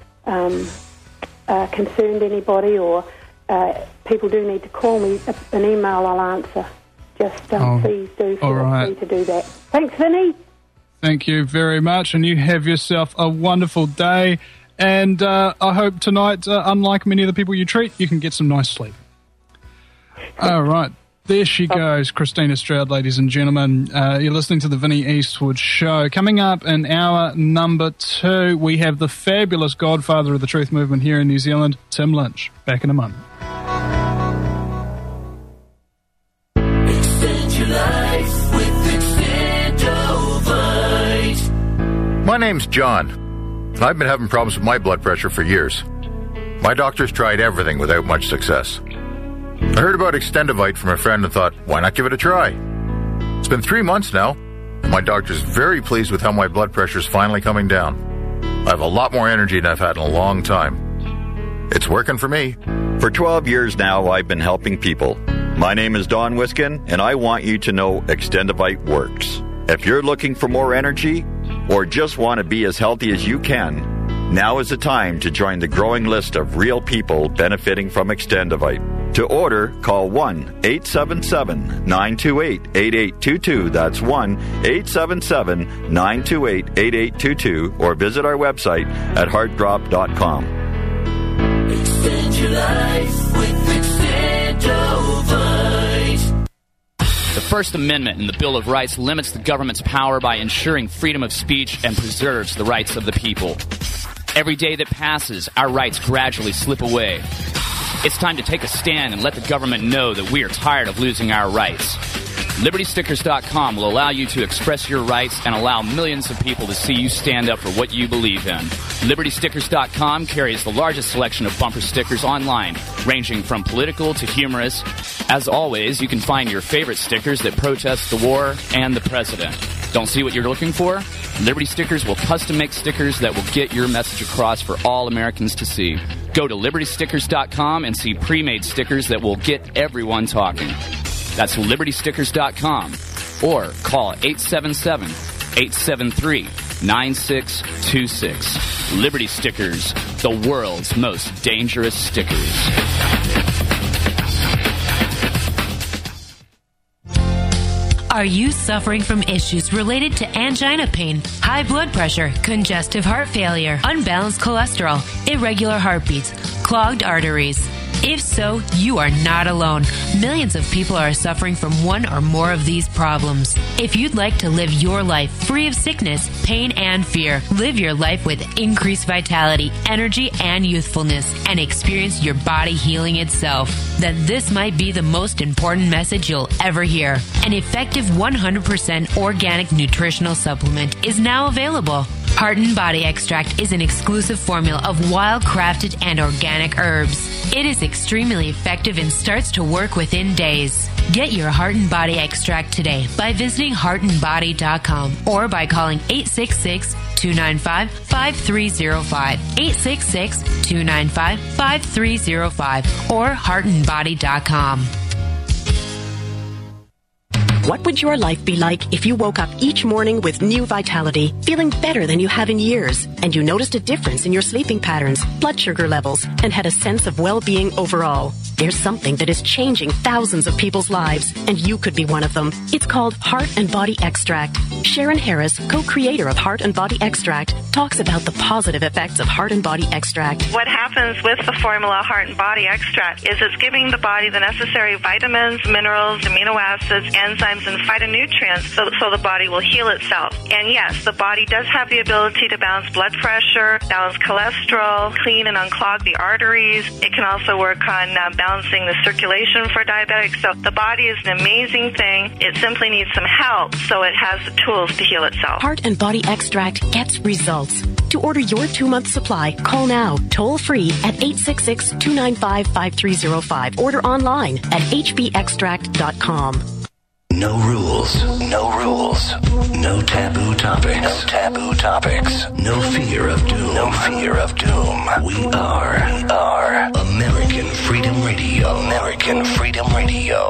concerned anybody or people do need to call me, an email I'll answer. Just please do feel free to do that. Thanks, Vinny. Thank you very much, and you have yourself a wonderful day. And I hope tonight, unlike many of the people you treat, you can get some nice sleep. All right. There she goes, Christina Stroud, ladies and gentlemen. You're listening to the Vinnie Eastwood Show. Coming up in hour number 2, we have the fabulous godfather of the truth movement here in New Zealand, Tim Lynch. Back in a moment. Extend your life with Extendovite. My name's John. I've been having problems with my blood pressure for years. My doctor's tried everything without much success. I heard about Extendovite from a friend and thought, why not give it a try? It's been 3 months now, and my doctor's very pleased with how my blood pressure's finally coming down. I have a lot more energy than I've had in a long time. It's working for me. For 12 years now, I've been helping people. My name is Don Wiskin, and I want you to know Extendovite works. If you're looking for more energy, or just want to be as healthy as you can, now is the time to join the growing list of real people benefiting from Extendovite. To order, call 1-877-928-8822. That's 1-877-928-8822. Or visit our website at heartdrop.com. Extend your life with Extendovite. The First Amendment in the Bill of Rights limits the government's power by ensuring freedom of speech and preserves the rights of the people. Every day that passes, our rights gradually slip away. It's time to take a stand and let the government know that we are tired of losing our rights. LibertyStickers.com will allow you to express your rights and allow millions of people to see you stand up for what you believe in. LibertyStickers.com carries the largest selection of bumper stickers online, ranging from political to humorous. As always, you can find your favorite stickers that protest the war and the president. Don't see what you're looking for? Liberty Stickers will custom make stickers that will get your message across for all Americans to see. Go to LibertyStickers.com and see pre-made stickers that will get everyone talking. That's LibertyStickers.com or call 877-873-9626. Liberty Stickers, the world's most dangerous stickers. Are you suffering from issues related to angina pain, high blood pressure, congestive heart failure, unbalanced cholesterol, irregular heartbeats, clogged arteries? If so, you are not alone. Millions of people are suffering from one or more of these problems. If you'd like to live your life free of sickness, pain, and fear, live your life with increased vitality, energy, and youthfulness, and experience your body healing itself, then this might be the most important message you'll ever hear. An effective 100% organic nutritional supplement is now available. Heart and Body Extract is an exclusive formula of wild-crafted and organic herbs. It is extremely effective and starts to work within days. Get your Heart and Body Extract today by visiting heartandbody.com or by calling 866-295-5305, 866-295-5305, or heartandbody.com. What would your life be like if you woke up each morning with new vitality, feeling better than you have in years, and you noticed a difference in your sleeping patterns, blood sugar levels, and had a sense of well-being overall? There's something that is changing thousands of people's lives, and you could be one of them. It's called Heart and Body Extract. Sharon Harris, co-creator of Heart and Body Extract, talks about the positive effects of Heart and Body Extract. What happens with the formula Heart and Body Extract is it's giving the body the necessary vitamins, minerals, amino acids, enzymes, and phytonutrients so the body will heal itself. And yes, the body does have the ability to balance blood pressure, balance cholesterol, clean and unclog the arteries. It can also work on balancing the circulation for diabetics. So the body is an amazing thing. It simply needs some help so it has the tools to heal itself. Heart and Body Extract gets results. To order your 2-month supply, call now, toll free at 866-295-5305. Order online at hbextract.com. No rules. No rules. No taboo topics. No taboo topics. No fear of doom. No fear of doom. We are American Freedom Radio. American Freedom Radio.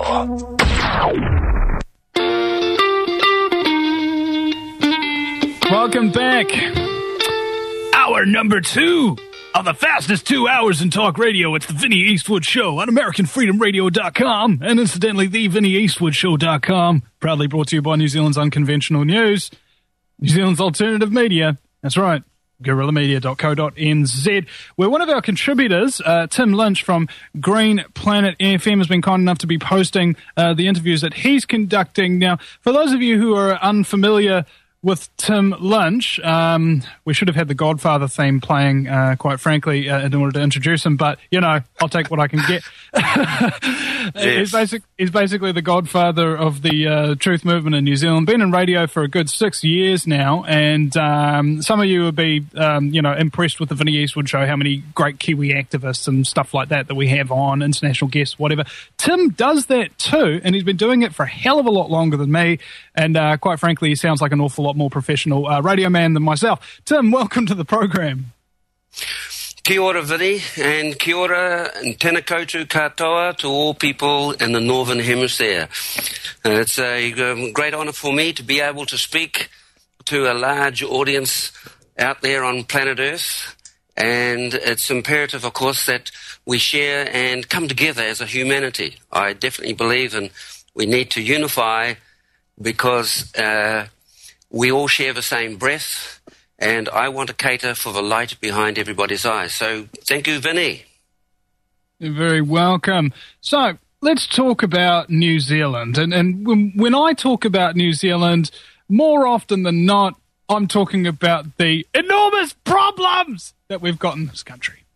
Welcome back. Hour number 2 of the fastest 2 hours in talk radio. It's the Vinny Eastwood Show on AmericanFreedomRadio.com and incidentally, the VinnyEastwoodShow.com. Proudly brought to you by New Zealand's Unconventional News, New Zealand's alternative media. That's right, guerrillamedia.co.nz, where one of our contributors, Tim Lynch from Green Planet FM, has been kind enough to be posting the interviews that he's conducting. Now, for those of you who are unfamiliar with Tim Lynch, we should have had the Godfather theme playing, quite frankly, in order to introduce him, but, you know, I'll take what I can get. Yes. He's basically the godfather of the truth movement in New Zealand. Been in radio for a good 6 years now, and some of you will be, impressed with the Vinny Eastwood Show, how many great Kiwi activists and stuff like that we have on, international guests, whatever. Tim does that too, and he's been doing it for a hell of a lot longer than me, and quite frankly, he sounds like an awful lot more professional radio man than myself. Tim, welcome to the program. Kia ora, Vinny, and kia ora and tēnā koutou katoa to all people in the Northern Hemisphere. It's a great honour for me to be able to speak to a large audience out there on planet Earth, and it's imperative, of course, that we share and come together as a humanity. I definitely believe we need to unify because we all share the same breath, and I want to cater for the light behind everybody's eyes. So thank you, Vinny. You're very welcome. So let's talk about New Zealand. And when I talk about New Zealand, more often than not, I'm talking about the enormous problems that we've got in this country.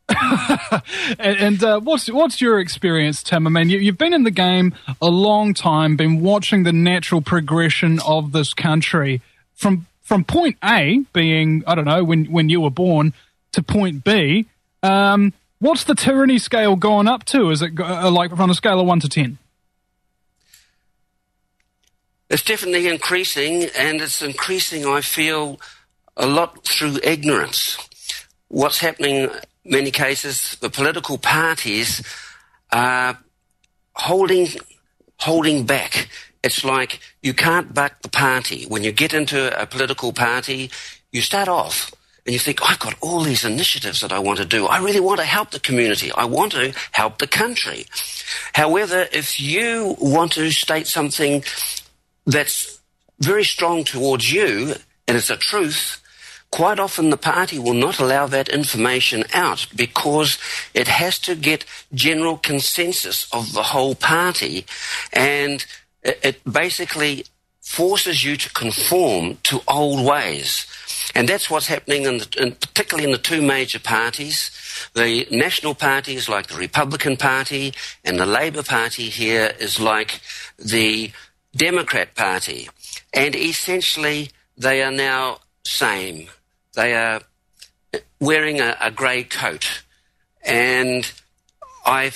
and what's your experience, Tim? I mean, you've been in the game a long time, been watching the natural progression of this country from point A being, I don't know, when you were born, to point B. What's the tyranny scale going up to? Is it like on a scale of 1 to 10? It's definitely increasing, and it's increasing, I feel, a lot through ignorance. What's happening in many cases, the political parties are holding back. It's like you can't buck the party. When you get into a political party, you start off and you think, I've got all these initiatives that I want to do. I really want to help the community. I want to help the country. However, if you want to state something that's very strong towards you, and it's a truth, quite often the party will not allow that information out because it has to get general consensus of the whole party, and it basically forces you to conform to old ways. And that's what's happening, particularly in the two major parties. The national parties like the Republican Party, and the Labour Party here is like the Democrat Party. And essentially they are now same. They are wearing a grey coat. And I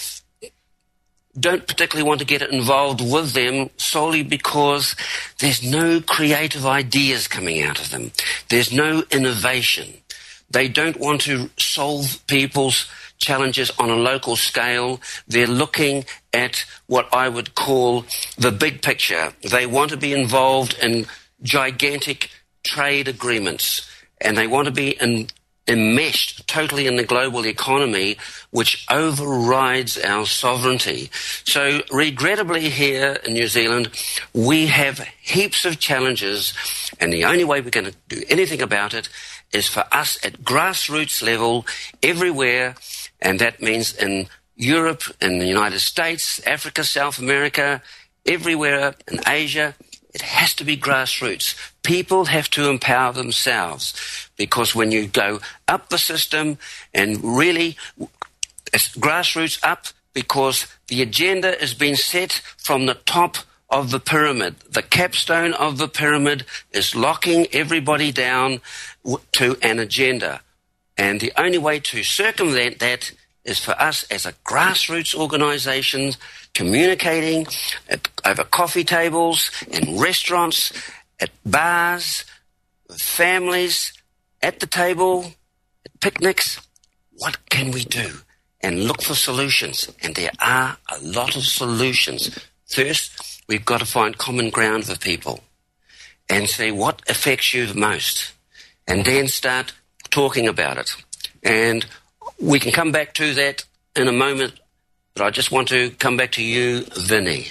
don't particularly want to get involved with them solely because there's no creative ideas coming out of them. There's no innovation. They don't want to solve people's challenges on a local scale. They're looking at what I would call the big picture. They want to be involved in gigantic trade agreements, and they want to be enmeshed totally in the global economy, which overrides our sovereignty. So regrettably here in New Zealand, we have heaps of challenges, and the only way we're going to do anything about it is for us at grassroots level everywhere, and that means in Europe, in the United States, Africa, South America, everywhere in Asia. It has to be grassroots. People have to empower themselves, because when you go up the system, and really it's grassroots up, because the agenda has been set from the top of the pyramid. The capstone of the pyramid is locking everybody down to an agenda. And the only way to circumvent that is for us as a grassroots organisation communicating over coffee tables, in restaurants, at bars, with families, at the table, at picnics. What can we do? And look for solutions. And there are a lot of solutions. First, we've got to find common ground with people and say what affects you the most, and then start talking about it. And we can come back to that in a moment, but I just want to come back to you, Vinny.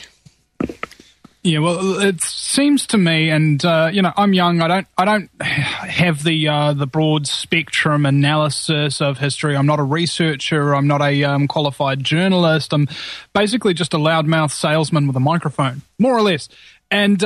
Yeah, well, it seems to me, and I'm young. I don't have the broad spectrum analysis of history. I'm not a researcher. I'm not a qualified journalist. I'm basically just a loudmouth salesman with a microphone, more or less. And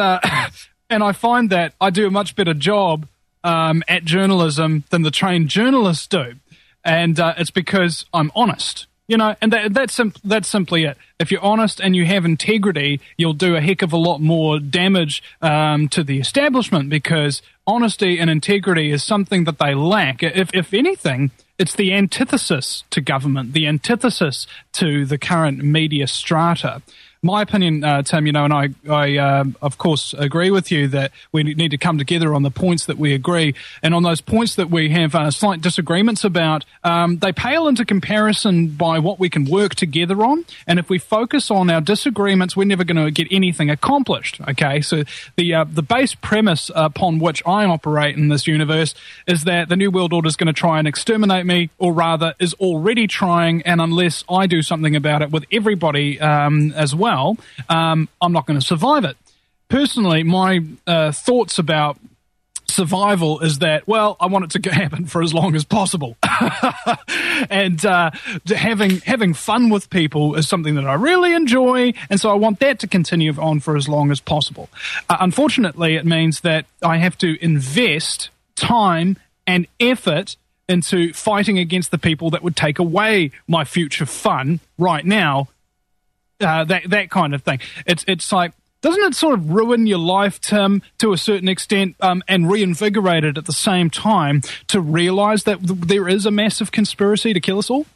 I find that I do a much better job at journalism than the trained journalists do, and it's because I'm honest. And that's simply it. If you're honest and you have integrity, you'll do a heck of a lot more damage to the establishment, because honesty and integrity is something that they lack. If anything, it's the antithesis to government, the antithesis to the current media strata. My opinion, Tim, and I of course agree with you that we need to come together on the points that we agree, and on those points that we have slight disagreements about, they pale into comparison by what we can work together on. And if we focus on our disagreements, we're never going to get anything accomplished. Okay, so the base premise upon which I operate in this universe is that the New World Order is going to try and exterminate me, or rather is already trying, and unless I do something about it with everybody as well, I'm not going to survive it. Personally, my thoughts about survival is that, well, I want it to happen for as long as possible. And having fun with people is something that I really enjoy, and so I want that to continue on for as long as possible. Unfortunately, it means that I have to invest time and effort into fighting against the people that would take away my future fun right now, that kind of thing. It's like, doesn't it sort of ruin your life, Tim, to a certain extent, and reinvigorate it at the same time to realise that there is a massive conspiracy to kill us all?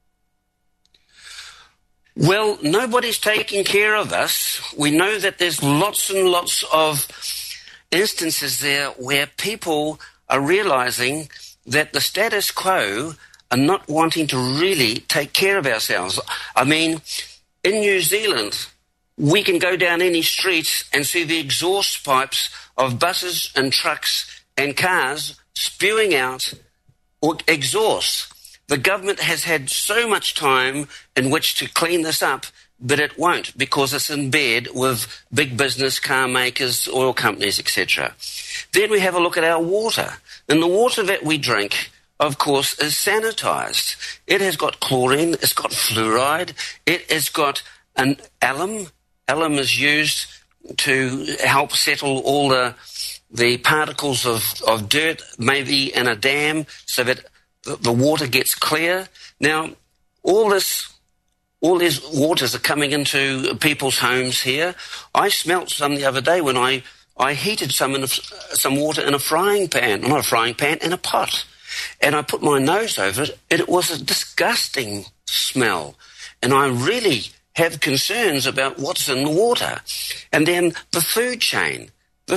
Well, nobody's taking care of us. We know that there's lots and lots of instances there where people are realising that the status quo are not wanting to really take care of ourselves. I mean, in New Zealand, we can go down any street and see the exhaust pipes of buses and trucks and cars spewing out exhaust. The government has had so much time in which to clean this up, but it won't because it's in bed with big business, car makers, oil companies, etc. Then we have a look at our water. And the water that we drink, of course, is sanitised. It has got chlorine, it's got fluoride, it has got an alum. Alum is used to help settle all the particles of dirt, maybe in a dam, so that the water gets clear. Now, all these waters are coming into people's homes here. I smelt some the other day when I heated some water in a frying pan, not a frying pan, in a pot. And I put my nose over it, and it was a disgusting smell. And I really have concerns about what's in the water. And then the food chain.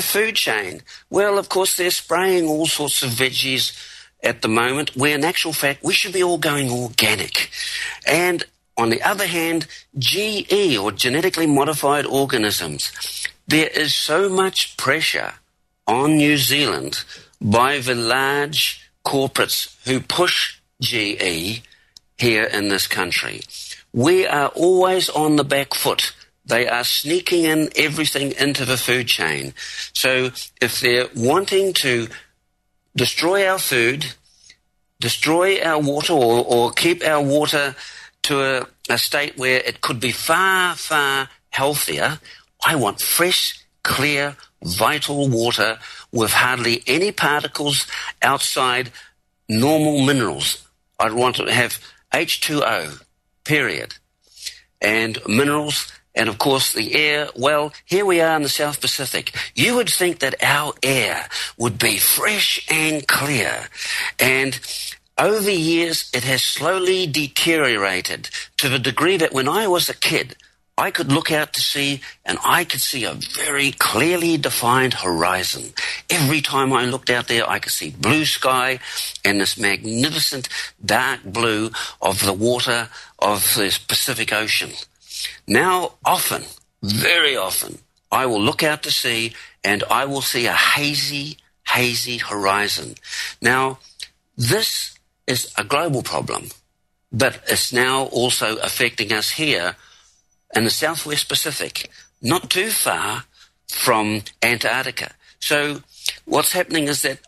Well, of course, they're spraying all sorts of veggies at the moment, where in actual fact we should be all going organic. And on the other hand, GE, or genetically modified organisms. There is so much pressure on New Zealand by the large corporates who push GE here in this country. We are always on the back foot. They are sneaking in everything into the food chain. So if they're wanting to destroy our food, destroy our water, or keep our water to a state where it could be far, far healthier, I want fresh, clear, vital water with hardly any particles outside normal minerals. I'd want to have H2O, period. And minerals, and of course the air. Well, here we are in the South Pacific. You would think that our air would be fresh and clear. And over the years, it has slowly deteriorated to the degree that when I was a kid, I could look out to sea and I could see a very clearly defined horizon. Every time I looked out there, I could see blue sky and this magnificent dark blue of the water of the Pacific Ocean. Now, often, very often, I will look out to sea and I will see a hazy, hazy horizon. Now, this is a global problem, but it's now also affecting us here in the Southwest Pacific, not too far from Antarctica. So what's happening is that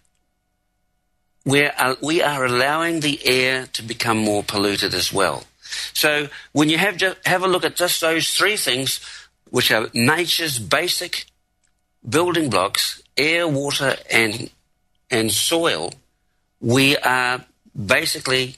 we are allowing the air to become more polluted as well. So when you have a look at just those three things, which are nature's basic building blocks, air, water, and soil, we are basically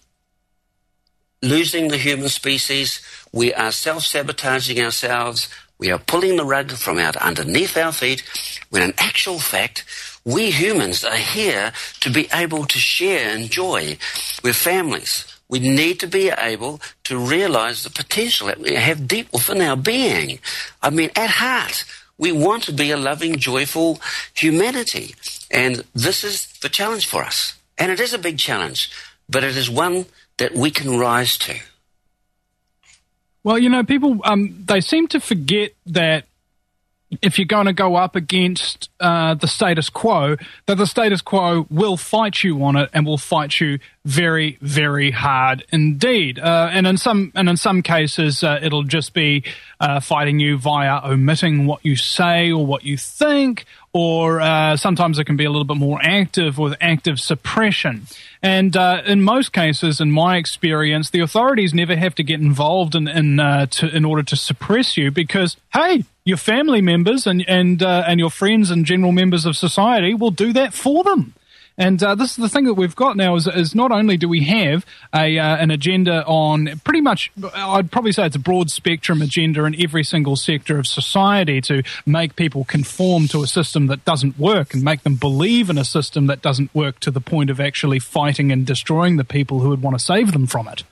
losing the human species. We are self-sabotaging ourselves. We are pulling the rug from out underneath our feet, when in actual fact, we humans are here to be able to share and joy with families. We need to be able to realize the potential that we have deep within our being. I mean, at heart, we want to be a loving, joyful humanity. And this is the challenge for us. And it is a big challenge, but it is one that we can rise to. Well, you know, people, they seem to forget that if you're going to go up against the status quo, that the status quo will fight you on it and will fight you very, very hard indeed. And in some cases, it'll just be fighting you via omitting what you say or what you think, or sometimes it can be a little bit more active with active suppression. And in most cases, in my experience, the authorities never have to get involved in order to suppress you, because, hey, your family members and your friends and general members of society will do that for them. And this is the thing that we've got now is not only do we have an agenda on pretty much, I'd probably say it's a broad spectrum agenda in every single sector of society to make people conform to a system that doesn't work and make them believe in a system that doesn't work to the point of actually fighting and destroying the people who would want to save them from it.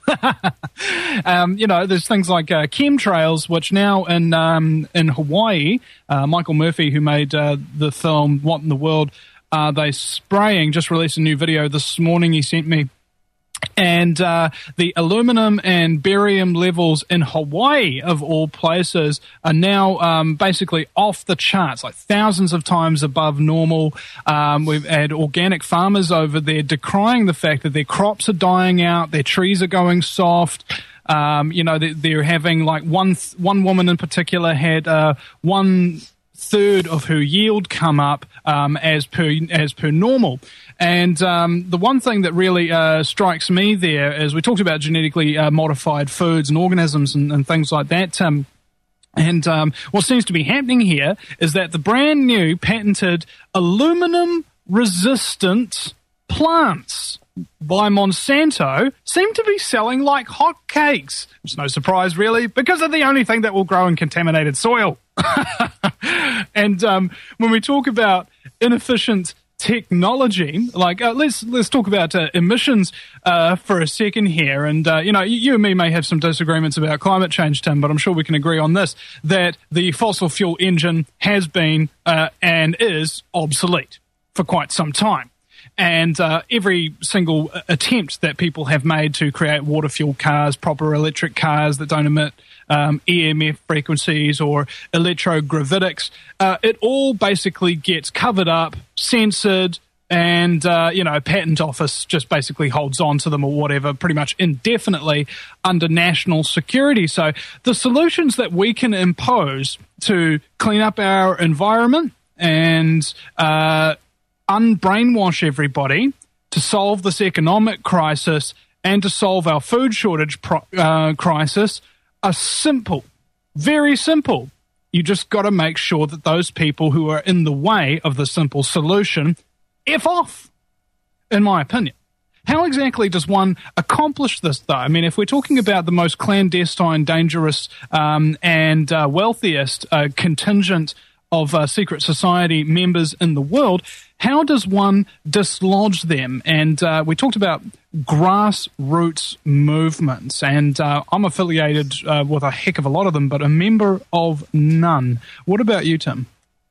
There's things like chemtrails, which now in Hawaii, Michael Murphy, who made the film What in the World Are They Spraying, just released a new video this morning he sent me. And the aluminum and barium levels in Hawaii, of all places, are now basically off the charts, like thousands of times above normal. We've had organic farmers over there decrying the fact that their crops are dying out, their trees are going soft. They're having, like, one woman in particular had 1/3 of her yield come up as per normal. And the one thing that really strikes me there is we talked about genetically modified foods and organisms and things like that. And what seems to be happening here is that the brand new patented aluminum-resistant plants by Monsanto seem to be selling like hotcakes. It's no surprise, really, because they're the only thing that will grow in contaminated soil. And when we talk about inefficient technology, like let's talk about emissions for a second here. And you and me may have some disagreements about climate change, Tim, but I'm sure we can agree on this, that the fossil fuel engine has been and is obsolete for quite some time. And every single attempt that people have made to create water fuel cars, proper electric cars that don't emit EMF frequencies or electrogravitics, it all basically gets covered up, censored, and patent office just basically holds on to them or whatever pretty much indefinitely under national security. So the solutions that we can impose to clean up our environment and unbrainwash everybody, to solve this economic crisis and to solve our food shortage crisis are simple, very simple. You just got to make sure that those people who are in the way of the simple solution F off, in my opinion. How exactly does one accomplish this, though? I mean, if we're talking about the most clandestine, dangerous, and wealthiest contingent of secret society members in the world, how does one dislodge them? And we talked about grassroots movements, and I'm affiliated with a heck of a lot of them, but a member of none. What about you, Tim?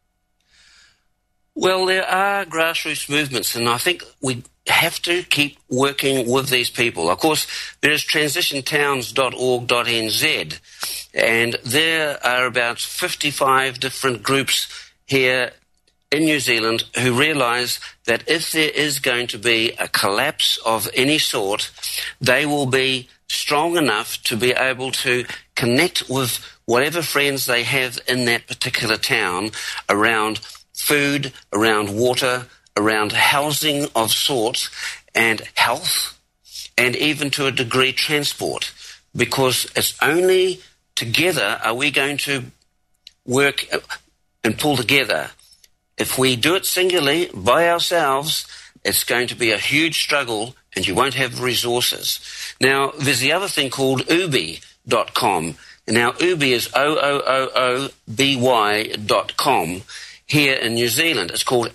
Well, there are grassroots movements, and I think we have to keep working with these people. Of course, there is transitiontowns.org.nz, and there are about 55 different groups here in New Zealand who realise that if there is going to be a collapse of any sort, they will be strong enough to be able to connect with whatever friends they have in that particular town around food, around water, around housing of sorts, and health, and even to a degree transport, because it's only together are we going to work and pull together. If we do it singularly by ourselves, it's going to be a huge struggle and you won't have resources. Now, there's the other thing called Ubi.com. Now, Ubi is OOOOBY.com. Here in New Zealand, it's called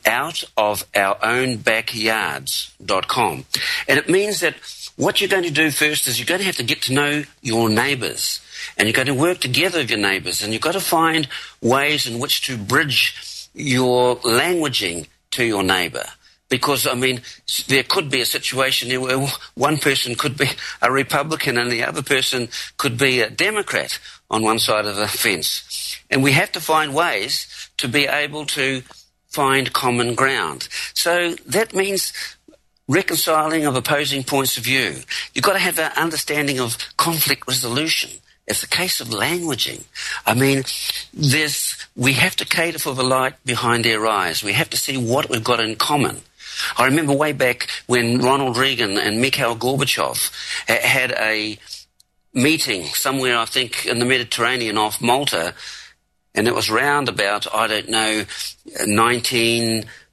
outofourownbackyards.com. And it means that what you're going to do first is you're going to have to get to know your neighbours, and you're going to work together with your neighbours, and you've got to find ways in which to bridge your languaging to your neighbour. Because, I mean, there could be a situation here where one person could be a Republican and the other person could be a Democrat on one side of the fence. And we have to find ways to be able to find common ground. So that means reconciling of opposing points of view. You've got to have an understanding of conflict resolution. It's a case of languaging. I mean, we have to cater for the light behind their eyes. We have to see what we've got in common. I remember way back when Ronald Reagan and Mikhail Gorbachev had a meeting somewhere, I think, in the Mediterranean off Malta, and it was round about, 19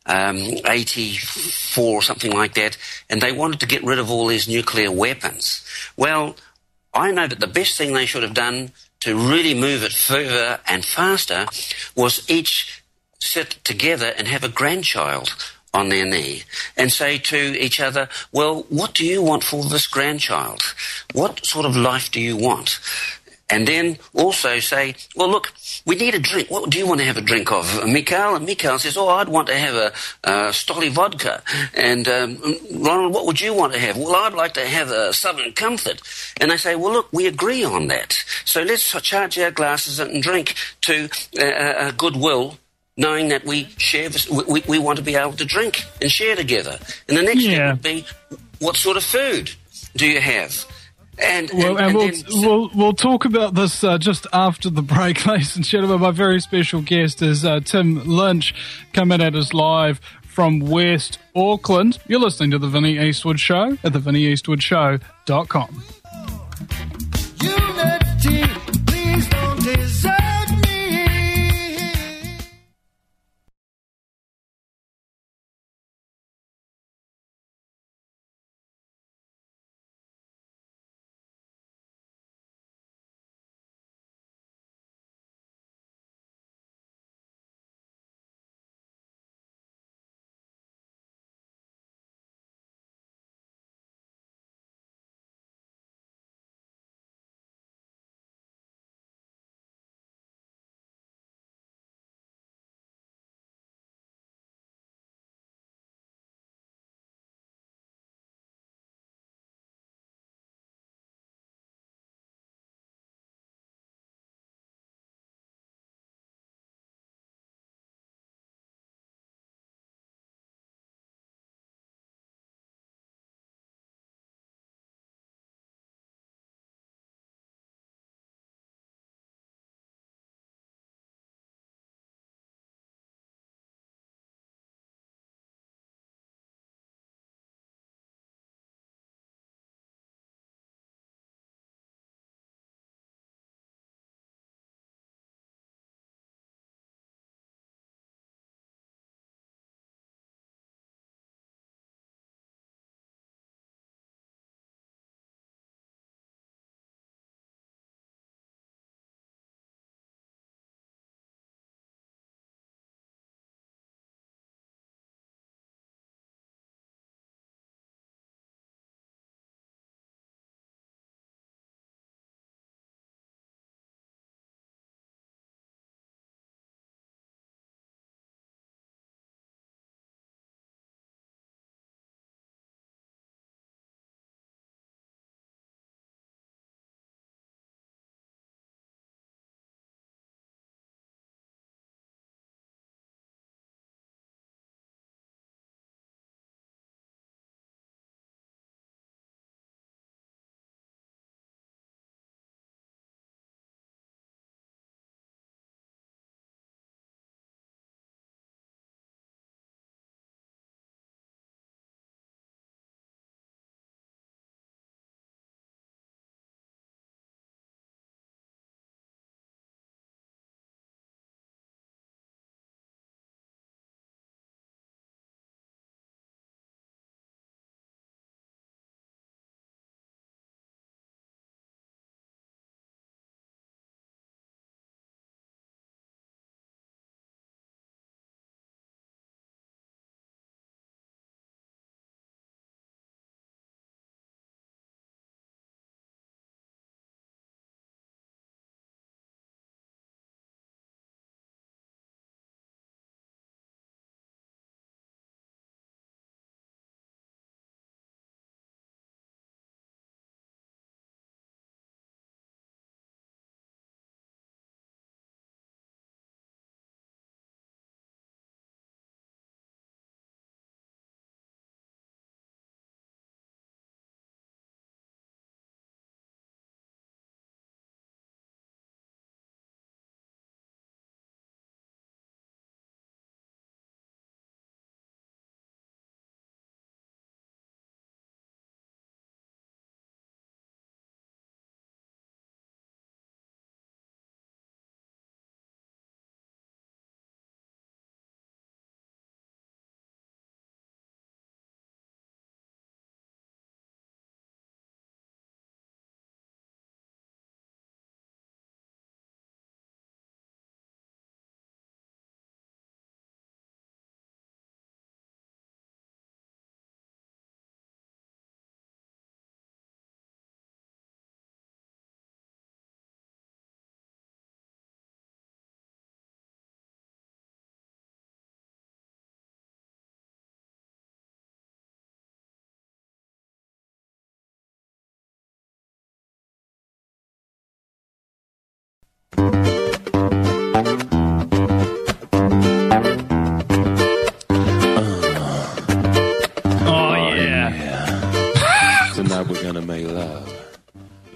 84 or something like that, and they wanted to get rid of all these nuclear weapons. Well, I know that the best thing they should have done to really move it further and faster was each sit together and have a grandchild on their knee and say to each other, well, what do you want for this grandchild? What sort of life do you want? And then also say, well, look, we need a drink. What do you want to have a drink of, Mikhail? And Mikhail says, oh, I'd want to have a Stoli vodka. And Ronald, what would you want to have? Well, I'd like to have a Southern Comfort. And they say, well, look, we agree on that. So let's charge our glasses and drink to goodwill, knowing that we share this, we want to be able to drink and share together. And the next step would be, what sort of food do you have? We'll talk about this just after the break, ladies and gentlemen. My very special guest is Tim Lynch, coming at us live from West Auckland. You're listening to The Vinnie Eastwood Show at thevinnieeastwoodshow.com. Unity, please don't desert.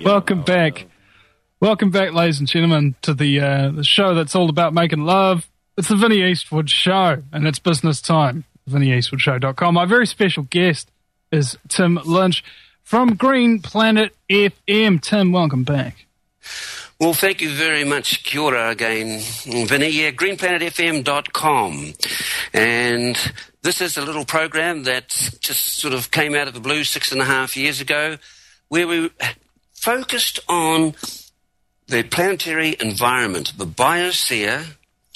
Welcome back. Welcome back, ladies and gentlemen, to the show that's all about making love. It's the Vinnie Eastwood Show, and it's business time. VinnieEastwoodShow.com. My very special guest is Tim Lynch from Green Planet FM. Tim, welcome back. Well, thank you very much. Kia ora again, Vinnie. Yeah, greenplanetfm.com. And this is a little program that just sort of came out of the blue 6.5 years ago, where we focused on the planetary environment, the biosphere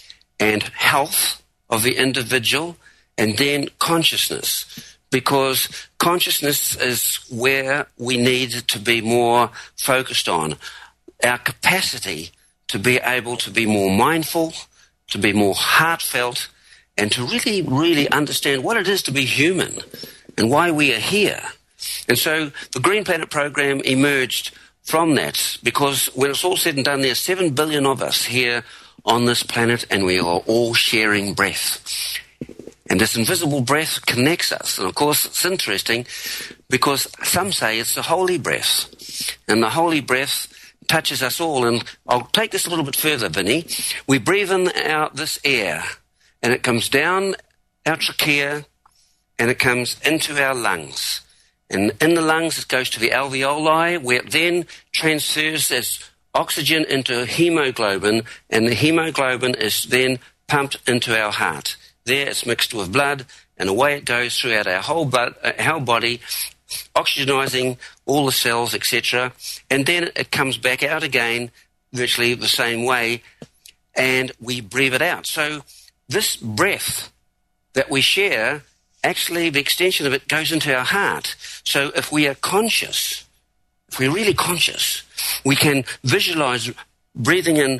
and health of the individual, and then consciousness. Because consciousness is where we need to be more focused on. Our capacity to be able to be more mindful, to be more heartfelt, and to really, really understand what it is to be human and why we are here. And so the Green Planet program emerged from that, because when it's all said and done, there's 7 billion of us here on this planet, and we are all sharing breath. And this invisible breath connects us. And of course, it's interesting because some say it's the holy breath. And the holy breath touches us all. And I'll take this a little bit further, Vinnie. We breathe in out this air, and it comes down our trachea, and it comes into our lungs. And in the lungs, it goes to the alveoli, where it then transfers as oxygen into hemoglobin, and the hemoglobin is then pumped into our heart. There it's mixed with blood, and away it goes throughout our whole body, oxygenizing all the cells, etc. And then it comes back out again, virtually the same way, and we breathe it out. So this breath that we share, actually the extension of it goes into our heart. So if we are conscious, if we're really conscious, we can visualize breathing in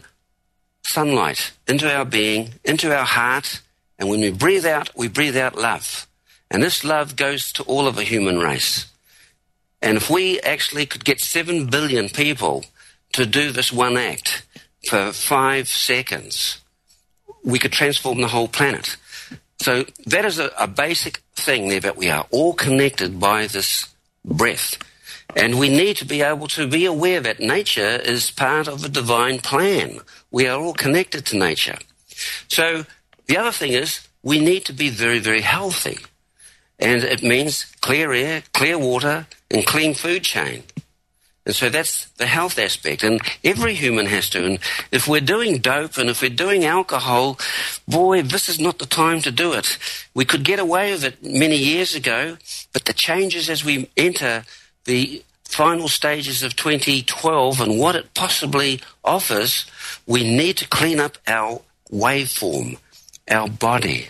sunlight into our being, into our heart, and when we breathe out love. And this love goes to all of the human race. And if we actually could get 7 billion people to do this one act for 5 seconds, we could transform the whole planet. So that is a basic thing there, that we are all connected by this breath. And we need to be able to be aware that nature is part of a divine plan. We are all connected to nature. So the other thing is we need to be very, very healthy. And it means clear air, clear water, and clean food chain. And so that's the health aspect. And every human has to. And if we're doing dope and if we're doing alcohol, boy, this is not the time to do it. We could get away with it many years ago, but the changes as we enter the final stages of 2012 and what it possibly offers, we need to clean up our waveform, our body.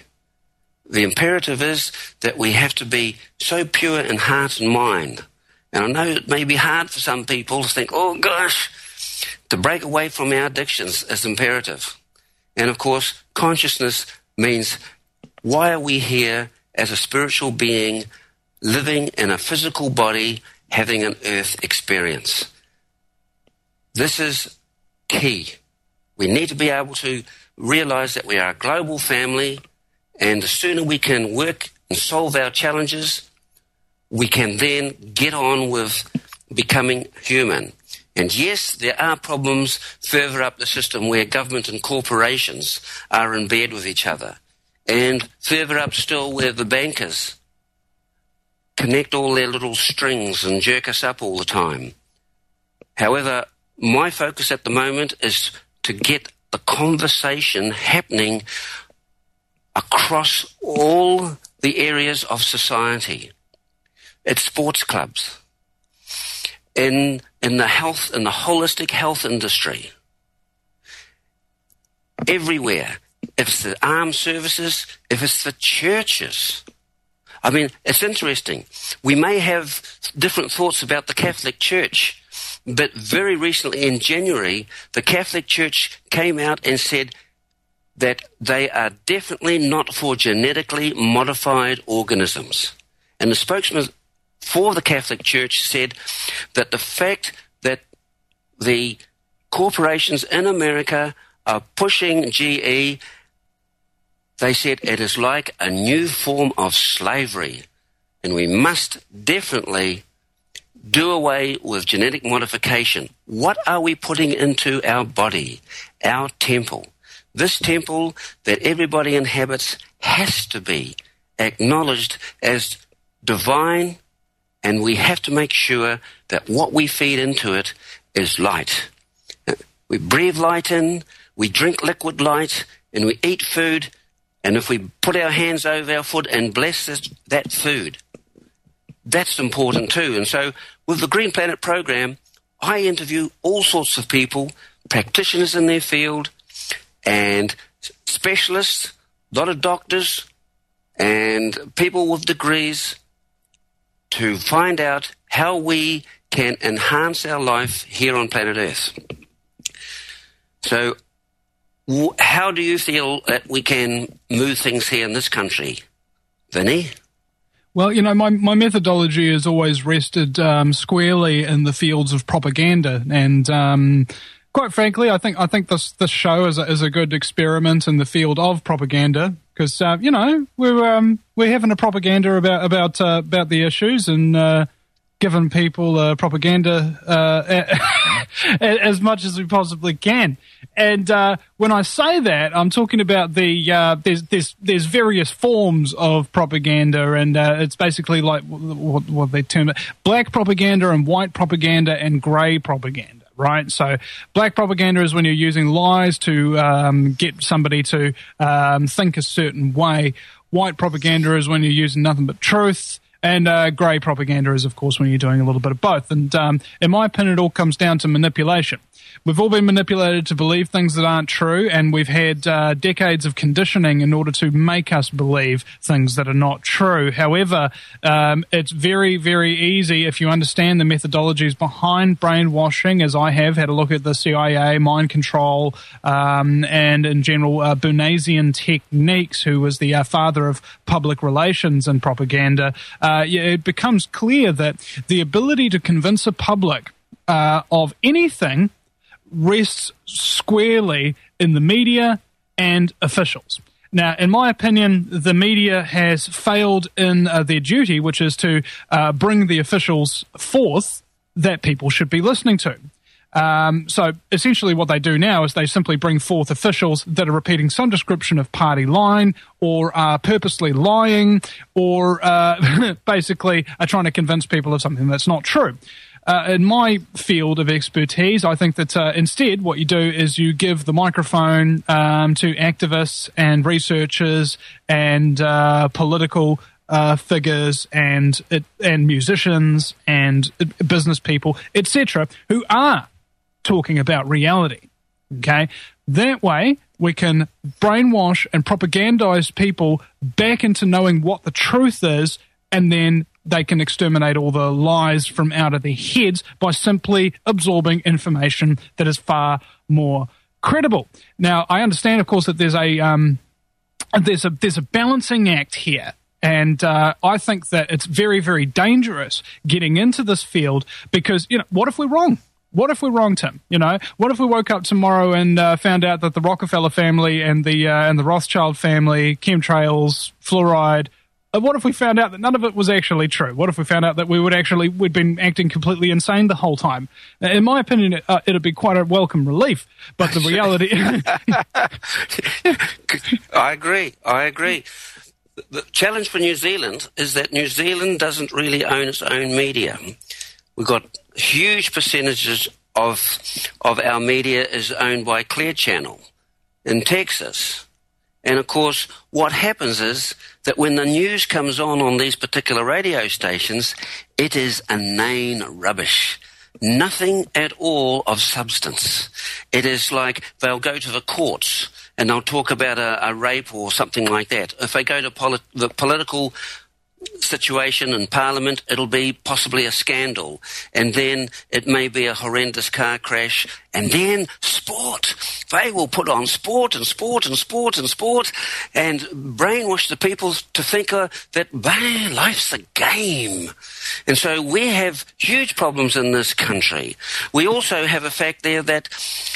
The imperative is that we have to be so pure in heart and mind. And I know it may be hard for some people to think, oh gosh, to break away from our addictions is imperative. And of course, consciousness means, why are we here as a spiritual being living in a physical body having an earth experience? This is key. We need to be able to realize that we are a global family, and the sooner we can work and solve our challenges, we can then get on with becoming human. And yes, there are problems further up the system where government and corporations are in bed with each other. And further up still where the bankers connect all their little strings and jerk us up all the time. However, my focus at the moment is to get the conversation happening across all the areas of society. At sports clubs, in the health, in the holistic health industry, everywhere. If it's the armed services, if it's the churches. I mean, it's interesting. We may have different thoughts about the Catholic Church, but very recently in January, the Catholic Church came out and said that they are definitely not for genetically modified organisms. And the spokesman for the Catholic Church said that the fact that the corporations in America are pushing GE, they said it is like a new form of slavery, and we must definitely do away with genetic modification. What are we putting into our body, our temple? This temple that everybody inhabits has to be acknowledged as divine, and we have to make sure that what we feed into it is light. We breathe light in, we drink liquid light, and we eat food, and if we put our hands over our food and bless that food, that's important too. And so with the Green Planet program, I interview all sorts of people, practitioners in their field, and specialists, a lot of doctors, and people with degrees to find out how we can enhance our life here on planet Earth. So how do you feel that we can move things here in this country, Vinny? Well, my methodology has always rested squarely in the fields of propaganda, and quite frankly, I think this show is a good experiment in the field of propaganda, because we're having a propaganda about the issues and giving people propaganda as much as we possibly can. And when I say that, I'm talking about there's various forms of propaganda, and it's basically like what they term it: black propaganda and white propaganda and grey propaganda. Right, so black propaganda is when you're using lies to get somebody to think a certain way. White propaganda is when you're using nothing but truth. And grey propaganda is, of course, when you're doing a little bit of both. And in my opinion, it all comes down to manipulation. We've all been manipulated to believe things that aren't true, and we've had decades of conditioning in order to make us believe things that are not true. However, it's very, very easy if you understand the methodologies behind brainwashing, as I have had a look at the CIA, mind control, and in general Bunasian techniques, who was the father of public relations and propaganda. It becomes clear that the ability to convince a public of anything rests squarely in the media and officials. Now, in my opinion, the media has failed in their duty, which is to bring the officials forth that people should be listening to. So essentially what they do now is they simply bring forth officials that are repeating some description of party line, or are purposely lying, or basically are trying to convince people of something that's not true. In my field of expertise, I think that instead what you do is you give the microphone to activists and researchers and political figures and musicians and business people, etc., who are talking about reality. Okay? That way, we can brainwash and propagandize people back into knowing what the truth is, and then they can exterminate all the lies from out of their heads by simply absorbing information that is far more credible. Now, I understand, of course, that there's a balancing act here. And I think that it's very, very dangerous getting into this field because, what if we're wrong? What if we're wrong, Tim? What if we woke up tomorrow and found out that the Rockefeller family and the Rothschild family, chemtrails, fluoride, what if we found out that none of it was actually true? What if we found out that we'd been acting completely insane the whole time? In my opinion, it'd be quite a welcome relief. But the reality... I agree. The challenge for New Zealand is that New Zealand doesn't really own its own media. We've got huge percentages of our media is owned by Clear Channel in Texas. And, of course, what happens is that when the news comes on these particular radio stations, it is inane rubbish. Nothing at all of substance. It is like they'll go to the courts and they'll talk about a rape or something like that. If they go to the political situation in Parliament, it'll be possibly a scandal, and then it may be a horrendous car crash, and then sport. They will put on sport and sport and sport and sport and brainwash the people to think that life's a game. And so we have huge problems in this country. We also have a fact there that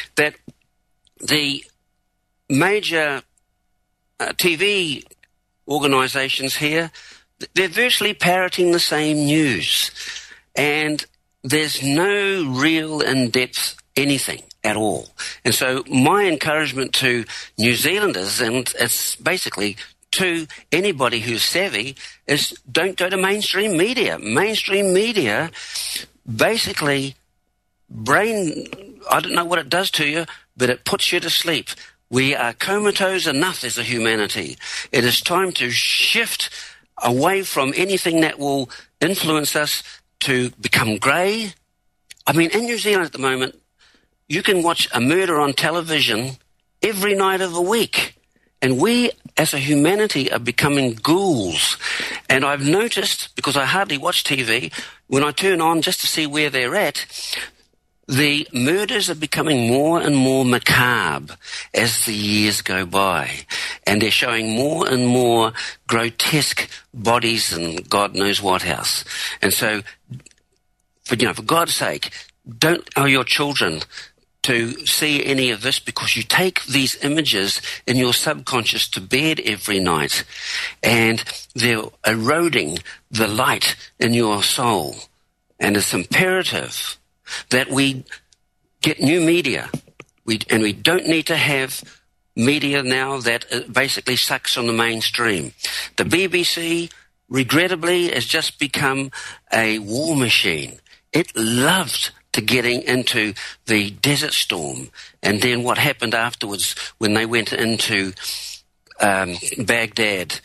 the major TV organizations here, they're virtually parroting the same news. And there's no real in-depth anything at all. And so my encouragement to New Zealanders, and it's basically to anybody who's savvy, is don't go to mainstream media. Mainstream media basically I don't know what it does to you, but it puts you to sleep. We are comatose enough as a humanity. It is time to shift away from anything that will influence us to become grey. I mean, in New Zealand at the moment, you can watch a murder on television every night of the week. And we, as a humanity, are becoming ghouls. And I've noticed, because I hardly watch TV, when I turn on just to see where they're at, the murders are becoming more and more macabre as the years go by. And they're showing more and more grotesque bodies and God knows what else. And so, for God's sake, don't allow your children to see any of this, because you take these images in your subconscious to bed every night and they're eroding the light in your soul. And it's imperative that we get new media. We don't need to have media now that basically sucks on the mainstream. The BBC, regrettably, has just become a war machine. It loved to getting into the Desert Storm, and then what happened afterwards when they went into Baghdad.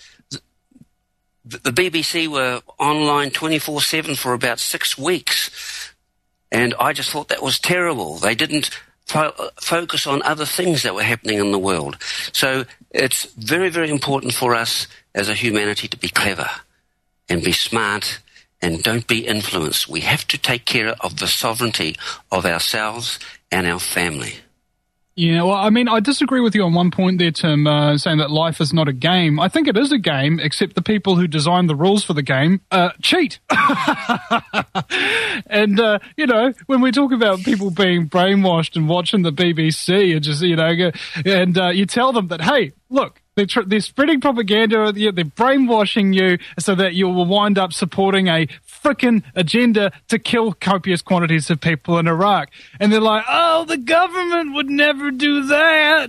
The BBC were online 24/7 for about 6 weeks, and I just thought that was terrible. They didn't focus on other things that were happening in the world. So it's very, very important for us as a humanity to be clever and be smart and don't be influenced. We have to take care of the sovereignty of ourselves and our family. Yeah, well, I mean, I disagree with you on one point there, Tim, saying that life is not a game. I think it is a game, except the people who designed the rules for the game cheat. And, when we talk about people being brainwashed and watching the BBC and just, and you tell them that, hey, look, they're spreading propaganda, they're brainwashing you so that you will wind up supporting a frickin' agenda to kill copious quantities of people in Iraq. And they're like, oh, the government would never do that.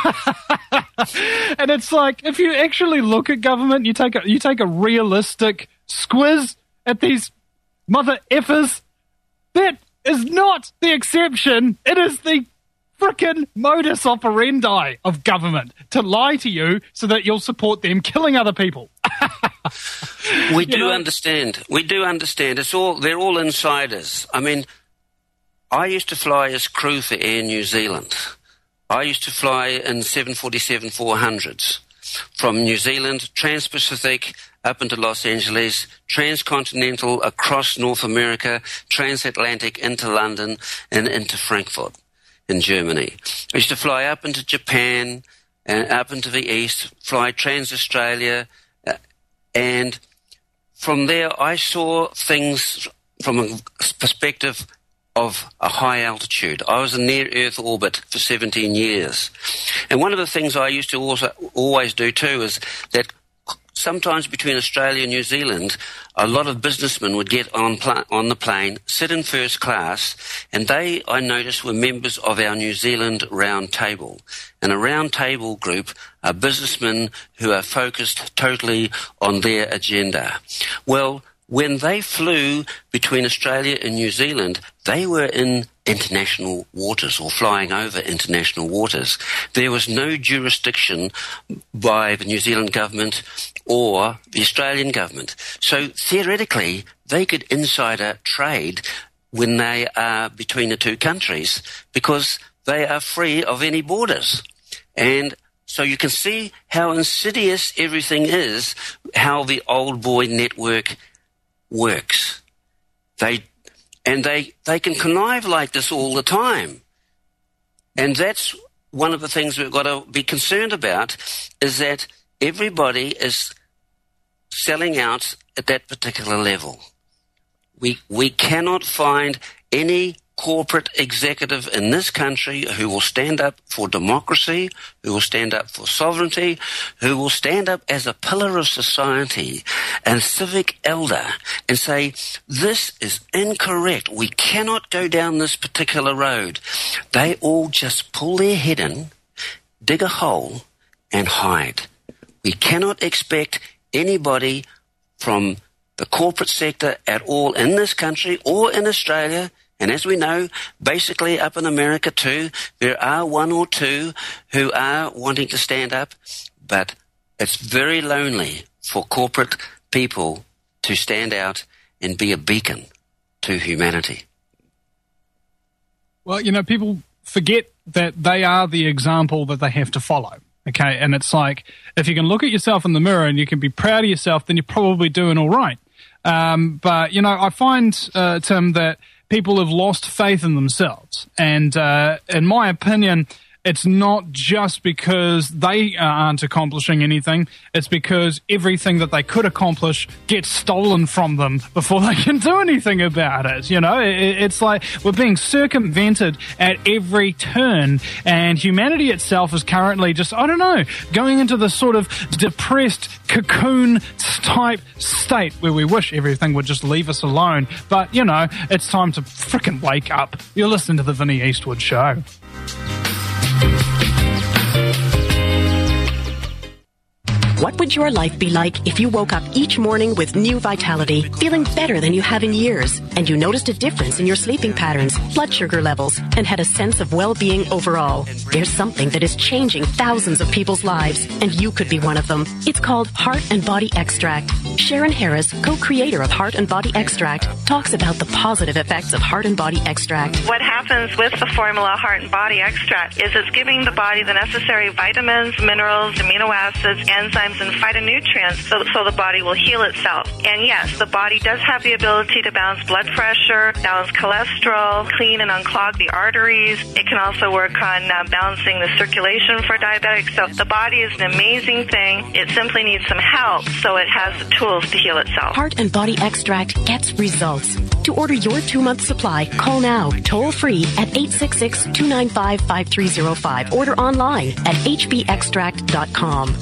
And it's like, if you actually look at government, you take a realistic squiz at these mother effers, that is not the exception. It is the frickin' modus operandi of government to lie to you so that you'll support them killing other people. We do understand. They're all insiders. I mean, I used to fly as crew for Air New Zealand. I used to fly in 747-400s from New Zealand, Trans-Pacific, up into Los Angeles, transcontinental across North America, transatlantic into London and into Frankfurt in Germany. I used to fly up into Japan and up into the east, fly Trans-Australia, and from there I saw things from a perspective of a high altitude. I was in near-Earth orbit for 17 years. And one of the things I used to always do too is that sometimes between Australia and New Zealand, a lot of businessmen would get on the plane, sit in first class, and they, I noticed, were members of our New Zealand Round Table. And a Round Table group are businessmen who are focused totally on their agenda. Well, when they flew between Australia and New Zealand, they were in international waters or flying over international waters. There was no jurisdiction by the New Zealand government or the Australian government. So theoretically, they could insider trade when they are between the two countries because they are free of any borders. And so you can see how insidious everything is, how the old boy network works. They can connive like this all the time. And that's one of the things we've got to be concerned about, is that everybody is selling out at that particular level. We cannot find any corporate executive in this country who will stand up for democracy, who will stand up for sovereignty, who will stand up as a pillar of society and civic elder and say, this is incorrect. We cannot go down this particular road. They all just pull their head in, dig a hole, and hide. We cannot expect anybody from the corporate sector at all in this country or in Australia, and as we know, basically up in America too, there are one or two who are wanting to stand up, but it's very lonely for corporate people to stand out and be a beacon to humanity. Well, people forget that they are the example that they have to follow. Okay, and it's like, if you can look at yourself in the mirror and you can be proud of yourself, then you're probably doing all right. But, I find, Tim, that people have lost faith in themselves. And in my opinion, it's not just because they aren't accomplishing anything. It's because everything that they could accomplish gets stolen from them before they can do anything about it. It's like we're being circumvented at every turn, and humanity itself is currently just, going into this sort of depressed cocoon type state where we wish everything would just leave us alone. But, it's time to frickin' wake up. You're listening to The Vinnie Eastwood Show. What would your life be like if you woke up each morning with new vitality, feeling better than you have in years, and you noticed a difference in your sleeping patterns, blood sugar levels, and had a sense of well-being overall? There's something that is changing thousands of people's lives, and you could be one of them. It's called Heart and Body Extract. Sharon Harris, co-creator of Heart and Body Extract, talks about the positive effects of Heart and Body Extract. What happens with the formula Heart and Body Extract is it's giving the body the necessary vitamins, minerals, amino acids, enzymes, and phytonutrients so the body will heal itself. And yes, the body does have the ability to balance blood pressure, balance cholesterol, clean and unclog the arteries. It can also work on balancing the circulation for diabetics. So the body is an amazing thing. It simply needs some help, so it has the tools to heal itself. Heart and Body Extract gets results. To order your 2-month supply, call now, toll-free at 866-295-5305. Order online at hbextract.com.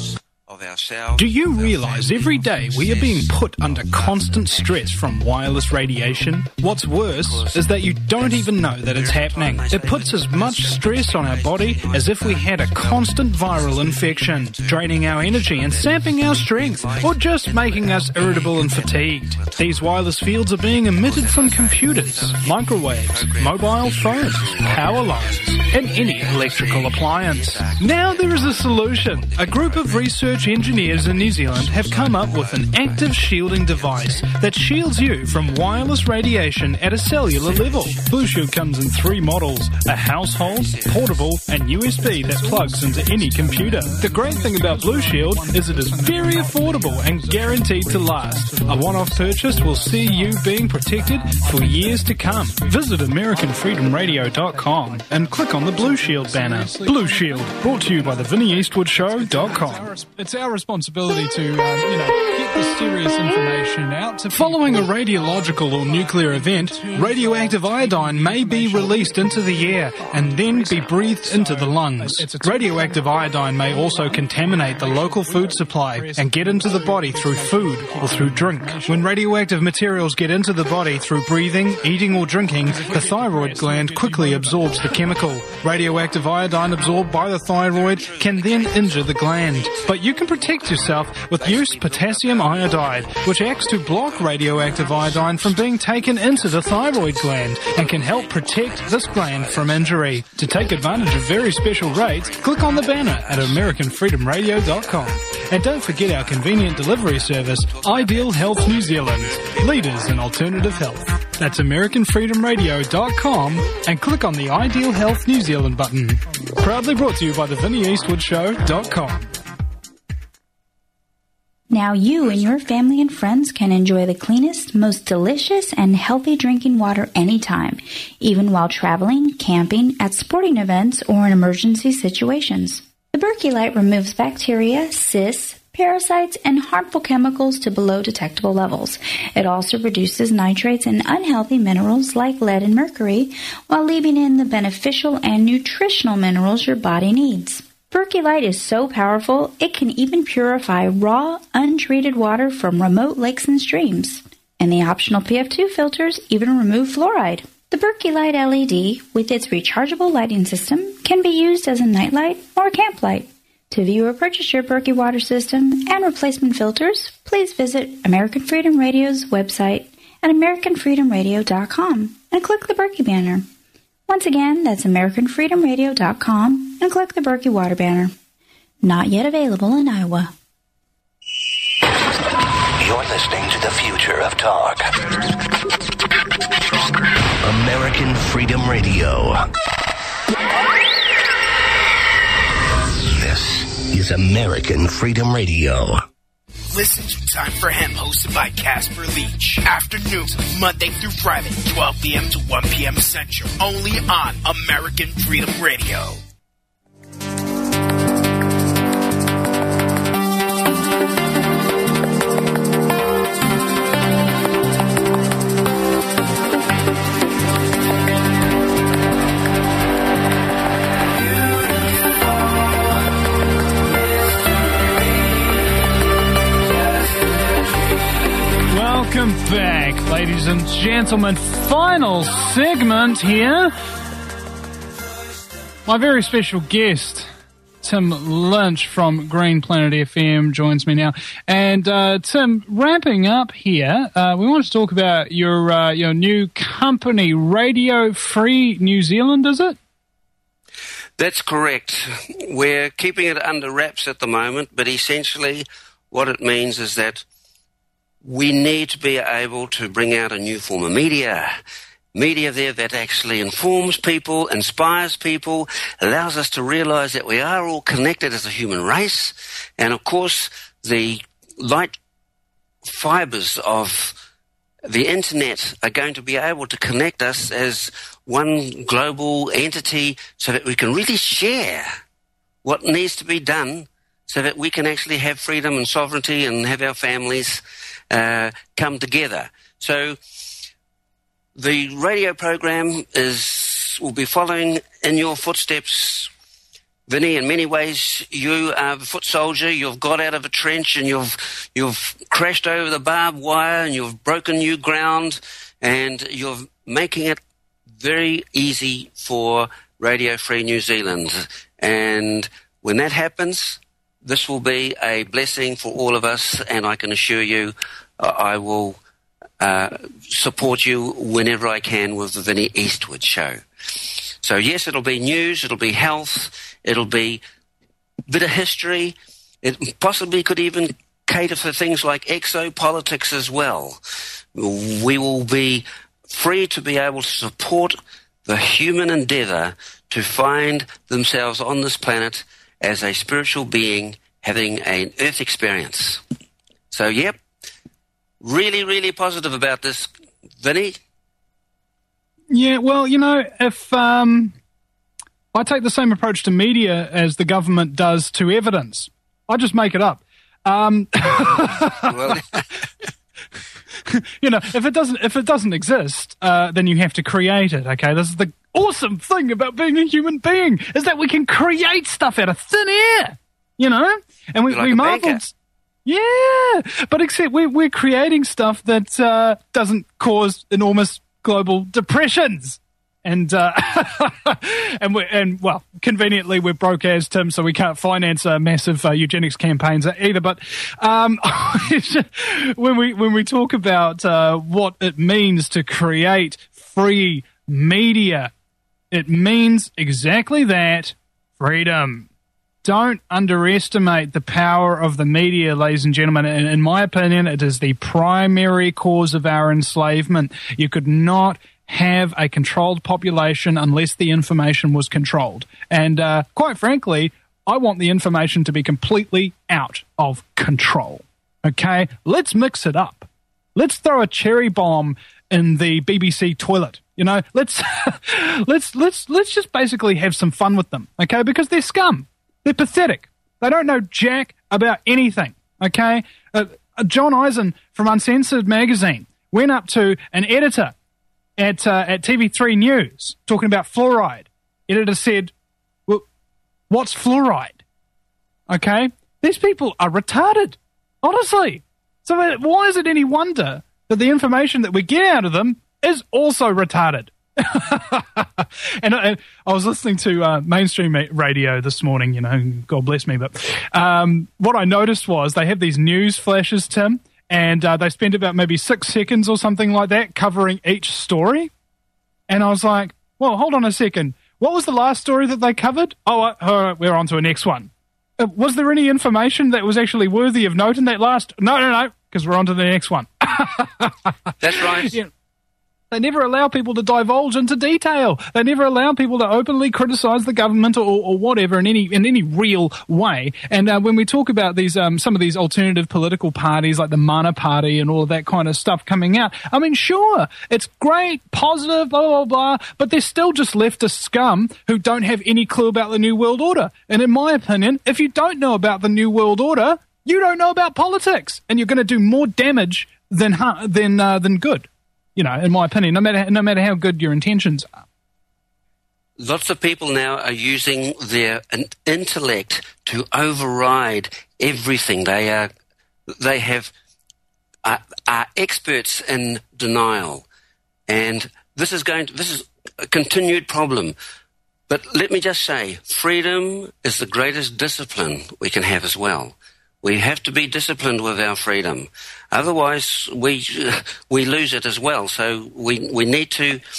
Do you realize every day we are being put under constant stress from wireless radiation? What's worse is that you don't even know that it's happening. It puts as much stress on our body as if we had a constant viral infection, draining our energy and sapping our strength, or just making us irritable and fatigued. These wireless fields are being emitted from computers, microwaves, mobile phones, power lines, and any electrical appliance. Now there is a solution. A group of research engineers in New Zealand have come up with an active shielding device that shields you from wireless radiation at a cellular level. Blue Shield comes in 3 models, a household, portable, and USB that plugs into any computer. The great thing about Blue Shield is it is very affordable and guaranteed to last. A one-off purchase will see you being protected for years to come. Visit AmericanFreedomRadio.com and click on the Blue Shield banner. Blue Shield, brought to you by TheVinnieEastwoodShow.com. It's our responsibility to, get the serious information out to people. Following a radiological or nuclear event, radioactive iodine may be released into the air and then be breathed into the lungs. Radioactive iodine may also contaminate the local food supply and get into the body through food or through drink. When radioactive materials get into the body through breathing, eating or drinking, the thyroid gland quickly absorbs the chemical. Radioactive iodine absorbed by the thyroid can then injure the gland. But you can protect yourself with Use Potassium Iodide, which acts to block radioactive iodine from being taken into the thyroid gland and can help protect this gland from injury. To take advantage of very special rates, click on the banner at AmericanFreedomRadio.com. And don't forget our convenient delivery service, Ideal Health New Zealand, leaders in alternative health. That's AmericanFreedomRadio.com and click on the Ideal Health New Zealand button. Proudly brought to you by TheVinnieEastwoodShow.com. Now you and your family and friends can enjoy the cleanest, most delicious, and healthy drinking water anytime, even while traveling, camping, at sporting events, or in emergency situations. The Berkey Light removes bacteria, cysts, parasites, and harmful chemicals to below detectable levels. It also reduces nitrates and unhealthy minerals like lead and mercury, while leaving in the beneficial and nutritional minerals your body needs. Berkeylight is so powerful, it can even purify raw, untreated water from remote lakes and streams. And the optional PF2 filters even remove fluoride. The Berkeylight LED, with its rechargeable lighting system, can be used as a nightlight or a camp light. To view or purchase your Berkey water system and replacement filters, please visit American Freedom Radio's website at AmericanFreedomRadio.com and click the Berkey banner. Once again, that's AmericanFreedomRadio.com and click the Berkey water banner. Not yet available in Iowa. You're listening to the future of talk. American Freedom Radio. This is American Freedom Radio. Listen to Time for Him, hosted by Casper Leach. Afternoons, Monday through Friday, 12 p.m. to 1 p.m. Central. Only on American Freedom Radio. Welcome back, ladies and gentlemen. Final segment here. My very special guest, Tim Lynch from Green Planet FM, joins me now. And Tim, wrapping up here, we want to talk about your new company, Radio Free New Zealand, is it? That's correct. We're keeping it under wraps at the moment, but essentially what it means is that we need to be able to bring out a new form of media there that actually informs people, inspires people, allows us to realize that we are all connected as a human race. And of course, the light fibers of the internet are going to be able to connect us as one global entity so that we can really share what needs to be done so that we can actually have freedom and sovereignty and have our families come together. So the radio program will be following in your footsteps, Vinny. In many ways, you are the foot soldier. You've got out of a trench and you've crashed over the barbed wire and you've broken new ground, and you're making it very easy for Radio Free New Zealand. And when that happens, this will be a blessing for all of us, and I can assure you I will support you whenever I can with the Vinnie Eastwood Show. So yes, it'll be news, it'll be health, it'll be a bit of history. It possibly could even cater for things like exopolitics as well. We will be free to be able to support the human endeavor to find themselves on this planet as a spiritual being having an earth experience. So, yep, really, really positive about this, Vinny. Yeah, well, if I take the same approach to media as the government does to evidence, I just make it up. Well, if it doesn't exist, then you have to create it. Okay, this is the awesome thing about being a human being, is that we can create stuff out of thin air. And we marveled. Yeah, but except we're creating stuff that doesn't cause enormous global depressions. And conveniently we're broke as Tim, so we can't finance massive eugenics campaigns either. But when we talk about what it means to create free media, it means exactly that: freedom. Don't underestimate the power of the media, ladies and gentlemen. In my opinion, it is the primary cause of our enslavement. You could not have a controlled population unless the information was controlled. And quite frankly, I want the information to be completely out of control. Okay? Let's mix it up. Let's throw a cherry bomb in the BBC toilet. Let's just basically have some fun with them. Okay? Because they're scum. They're pathetic. They don't know jack about anything. okay? John Eisen from Uncensored magazine went up to an editor at TV3 News talking about fluoride. Editor said, well, what's fluoride? Okay? These people are retarded, honestly. So why is it any wonder that the information that we get out of them is also retarded? And I was listening to mainstream radio this morning, you know, God bless me, but what I noticed was they have these news flashes, Tim, and they spend about maybe 6 seconds or something like that covering each story. And I was like, well, hold on a second. What was the last story that they covered? Oh, we're on to the next one. Was there any information that was actually worthy of note in that last? No, because we're on to the next one. That's right. Yeah. They never allow people to divulge into detail. They never allow people to openly criticize the government or whatever in any real way. And when we talk about these some of these alternative political parties like the Mana Party and all of that kind of stuff coming out, I mean, sure, it's great, positive, blah, blah, blah, but they're still just leftist scum who don't have any clue about the New World Order. And in my opinion, if you don't know about the New World Order, you don't know about politics, and you're going to do more damage than good. You know, in my opinion, no matter how good your intentions are. Lots of people now are using their intellect to override everything. They are experts in denial, and this is a continued problem. But let me just say, freedom is the greatest discipline we can have as well. We have to be disciplined with our freedom. Otherwise, we lose it as well. So we need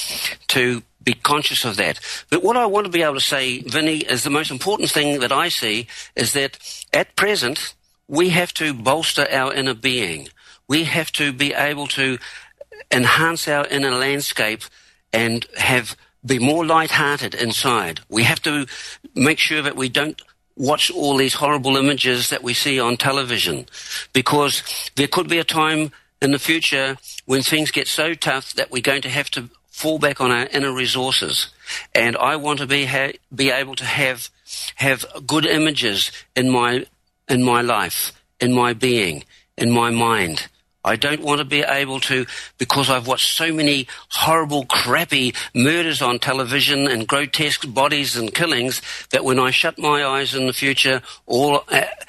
to be conscious of that. But what I want to be able to say, Vinny, is the most important thing that I see is that at present, we have to bolster our inner being. We have to be able to enhance our inner landscape and be more light-hearted inside. We have to make sure that we don't watch all these horrible images that we see on television, because there could be a time in the future when things get so tough that we're going to have to fall back on our inner resources. And I want to be able to have good images in my life, in my being, in my mind. I don't want to be able to, because I've watched so many horrible, crappy murders on television and grotesque bodies and killings, that when I shut my eyes in the future, all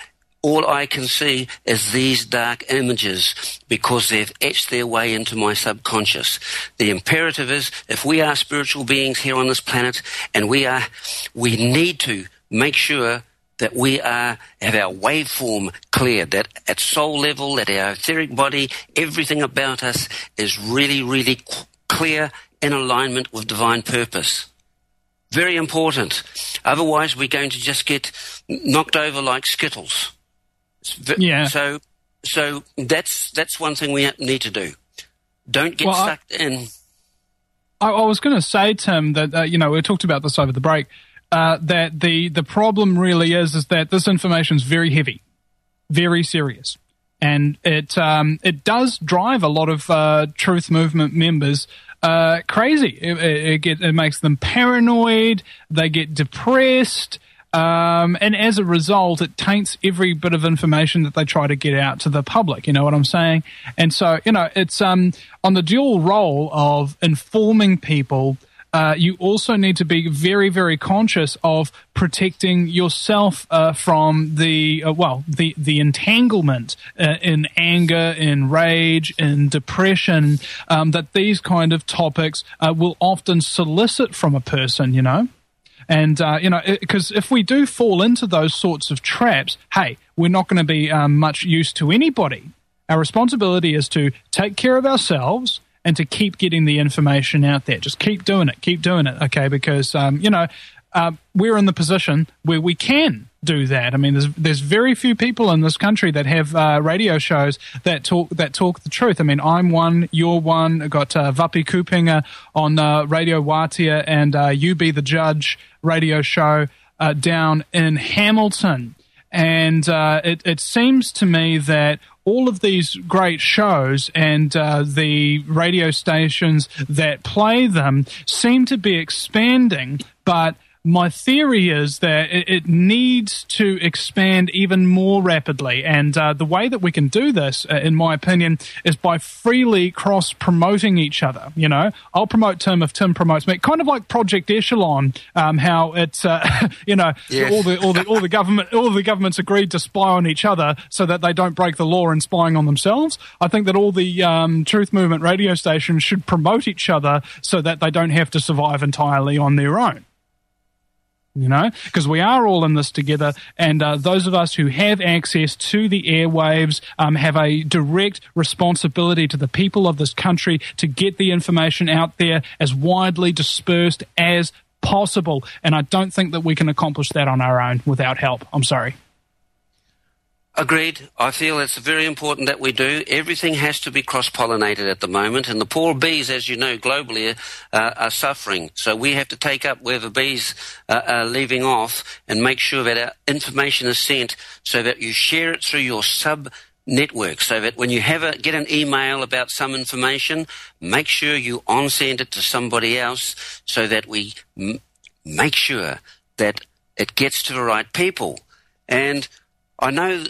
I can see is these dark images, because they've etched their way into my subconscious. The imperative is, if we are spiritual beings here on this planet, and we need to make sure that we have our waveform clear, that at soul level, that our etheric body, everything about us is really, really clear in alignment with divine purpose. Very important. Otherwise, we're going to just get knocked over like Skittles. Yeah. So that's one thing we need to do. Don't get sucked in. I was going to say, Tim, that we talked about this over the break. That the problem really is that this information is very heavy, very serious, and it does drive a lot of Truth Movement members crazy. It makes them paranoid. They get depressed, and as a result, it taints every bit of information that they try to get out to the public. You know what I'm saying? And so it's on the dual role of informing people. You also need to be very, very conscious of protecting yourself from the entanglement in anger, in rage, in depression, that these kind of topics will often solicit from a person, you know. And, because if we do fall into those sorts of traps, hey, we're not going to be much use to anybody. Our responsibility is to take care of ourselves and to keep getting the information out there. Just keep doing it, okay? Because, we're in the position where we can do that. I mean, there's very few people in this country that have radio shows that talk the truth. I mean, I'm one, you're one. I got Vapi Kupinga on Radio Watia and You Be the Judge radio show down in Hamilton. And it seems to me that all of these great shows and the radio stations that play them seem to be expanding, but my theory is that it needs to expand even more rapidly. And the way that we can do this, in my opinion, is by freely cross-promoting each other. You know, I'll promote Tim if Tim promotes me. Kind of like Project Echelon, how it's, you know, Yes. all the governments agreed to spy on each other so that they don't break the law in spying on themselves. I think that all the Truth Movement radio stations should promote each other so that they don't have to survive entirely on their own. You know, because we are all in this together, and those of us who have access to the airwaves have a direct responsibility to the people of this country to get the information out there as widely dispersed as possible. And I don't think that we can accomplish that on our own without help. I'm sorry. Agreed. I feel it's very important that we do. Everything has to be cross-pollinated at the moment, and the poor bees, as you know, globally are suffering. So we have to take up where the bees are leaving off and make sure that our information is sent so that you share it through your sub-network, so that when you get an email about some information, make sure you on-send it to somebody else so that we make sure that it gets to the right people. And I know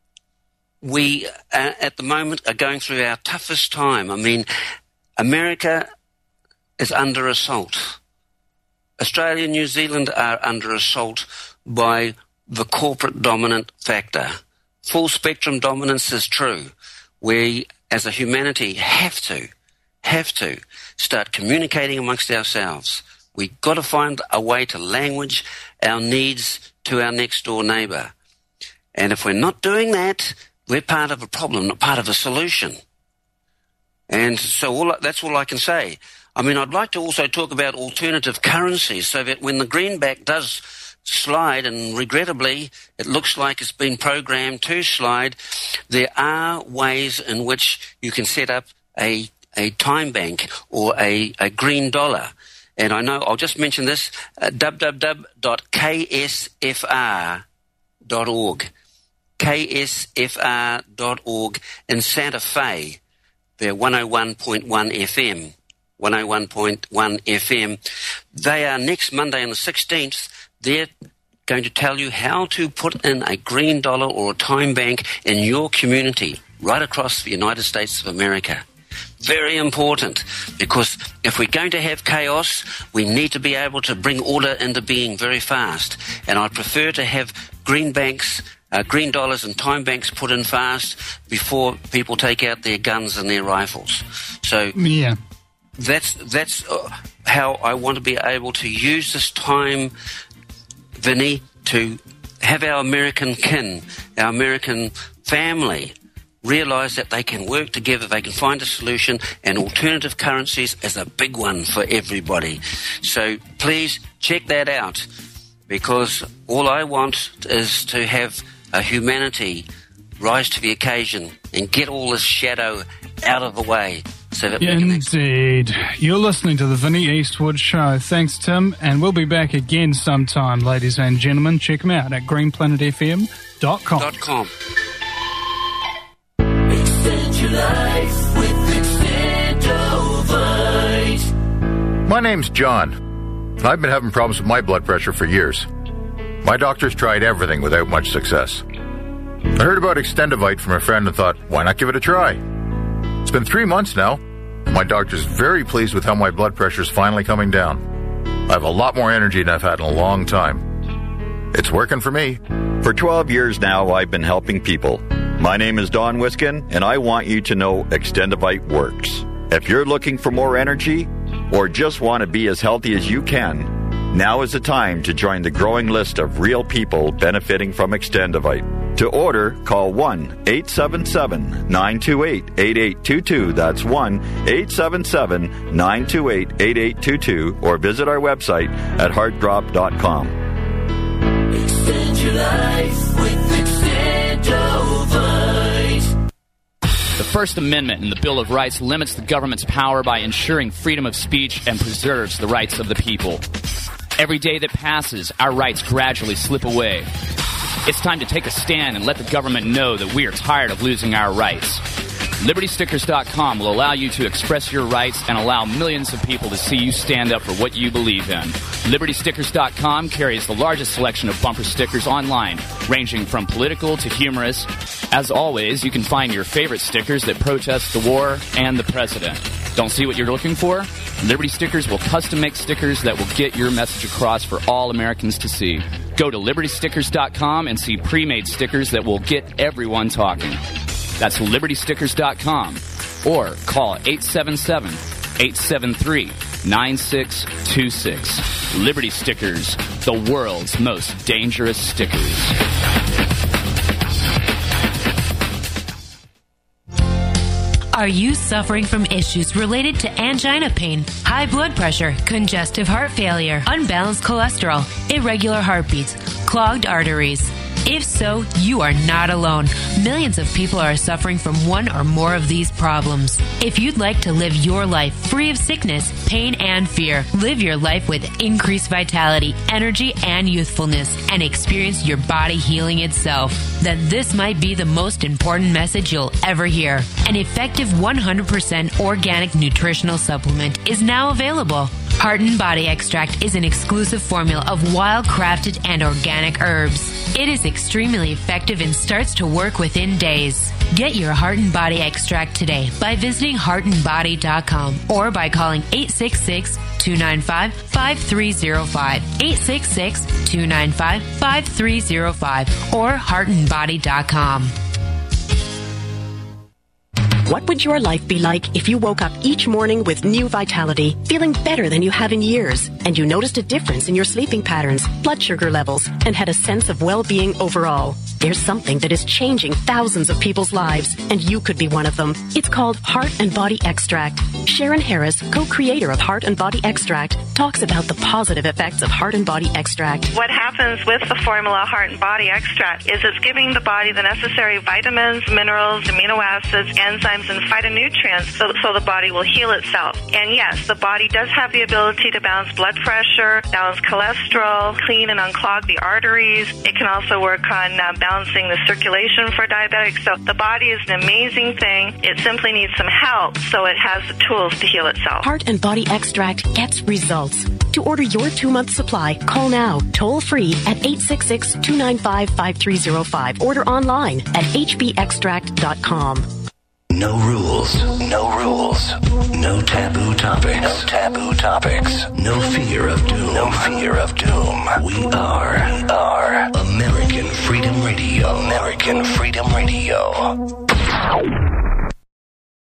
we, at the moment, are going through our toughest time. I mean, America is under assault. Australia and New Zealand are under assault by the corporate dominant factor. Full spectrum dominance is true. We, as a humanity, have to start communicating amongst ourselves. We've got to find a way to language our needs to our next door neighbour. And if we're not doing that, we're part of a problem, not part of a solution. And so that's all I can say. I mean, I'd like to also talk about alternative currencies so that when the greenback does slide, and regrettably it looks like it's been programmed to slide, there are ways in which you can set up a time bank or a green dollar. And I know, I'll just mention this, www.ksfr.org. ksfr.org in Santa Fe. They're 101.1 FM. 101.1 FM. They are next Monday on the 16th. They're going to tell you how to put in a green dollar or a time bank in your community right across the United States of America. Very important, because if we're going to have chaos, we need to be able to bring order into being very fast. And I prefer to have green banks, green dollars and time banks put in fast before people take out their guns and their rifles. So yeah, that's how I want to be able to use this time, Vinny, to have our American kin, our American family, realise that they can work together, they can find a solution, and alternative currencies is a big one for everybody. So please check that out, because all I want is to have a humanity rise to the occasion and get all this shadow out of the way. So that Indeed. You're listening to the Vinny Eastwood Show. Thanks, Tim, and we'll be back again sometime, ladies and gentlemen. Check them out at greenplanetfm.com. Extend your life with Extendovite. My name's John. I've been having problems with my blood pressure for years. My doctor's tried everything without much success. I heard about Extendovite from a friend and thought, why not give it a try? It's been 3 months now. My doctor's very pleased with how my blood pressure's finally coming down. I have a lot more energy than I've had in a long time. It's working for me. For 12 years now, I've been helping people. My name is Don Wiskin, and I want you to know Extendovite works. If you're looking for more energy or just want to be as healthy as you can, now is the time to join the growing list of real people benefiting from Extendovite. To order, call 1-877-928-8822. That's 1-877-928-8822. Or visit our website at heartdrop.com. Extend your life with Extendovite. The First Amendment in the Bill of Rights limits the government's power by ensuring freedom of speech and preserves the rights of the people. Every day that passes, our rights gradually slip away. It's time to take a stand and let the government know that we are tired of losing our rights. LibertyStickers.com will allow you to express your rights and allow millions of people to see you stand up for what you believe in. LibertyStickers.com carries the largest selection of bumper stickers online, ranging from political to humorous. As always, you can find your favorite stickers that protest the war and the president. Don't see what you're looking for? Liberty Stickers will custom make stickers that will get your message across for all Americans to see. Go to LibertyStickers.com and see pre-made stickers that will get everyone talking. That's LibertyStickers.com or call 877-873-9626. Liberty Stickers, the world's most dangerous stickers. Are you suffering from issues related to angina pain, high blood pressure, congestive heart failure, unbalanced cholesterol, irregular heartbeats, clogged arteries? If so, you are not alone. Millions of people are suffering from one or more of these problems. If you'd like to live your life free of sickness, pain, and fear, live your life with increased vitality, energy, and youthfulness, and experience your body healing itself, then this might be the most important message you'll ever hear. An effective 100% organic nutritional supplement is now available. Heart and Body Extract is an exclusive formula of wild-crafted and organic herbs. It is extremely effective and starts to work within days. Get your Heart and Body Extract today by visiting heartandbody.com or by calling 866-295-5305, 866-295-5305, or heartandbody.com. What would your life be like if you woke up each morning with new vitality, feeling better than you have in years, and you noticed a difference in your sleeping patterns, blood sugar levels, and had a sense of well-being overall? There's something that is changing thousands of people's lives, and you could be one of them. It's called Heart and Body Extract. Sharon Harris, co-creator of Heart and Body Extract, talks about the positive effects of Heart and Body Extract. What happens with the formula Heart and Body Extract is it's giving the body the necessary vitamins, minerals, amino acids, enzymes, and phytonutrients so the body will heal itself. And yes, the body does have the ability to balance blood pressure, balance cholesterol, clean and unclog the arteries. It can also work on balancing the circulation for diabetics. So the body is an amazing thing. It simply needs some help so it has the tools to heal itself. Heart and Body Extract gets results. To order your 2-month supply, call now, toll free at 866-295-5305. Order online at hbextract.com. No rules. No rules. No taboo topics. No taboo topics. No fear of doom. No fear of doom. We are American Freedom Radio. American Freedom Radio.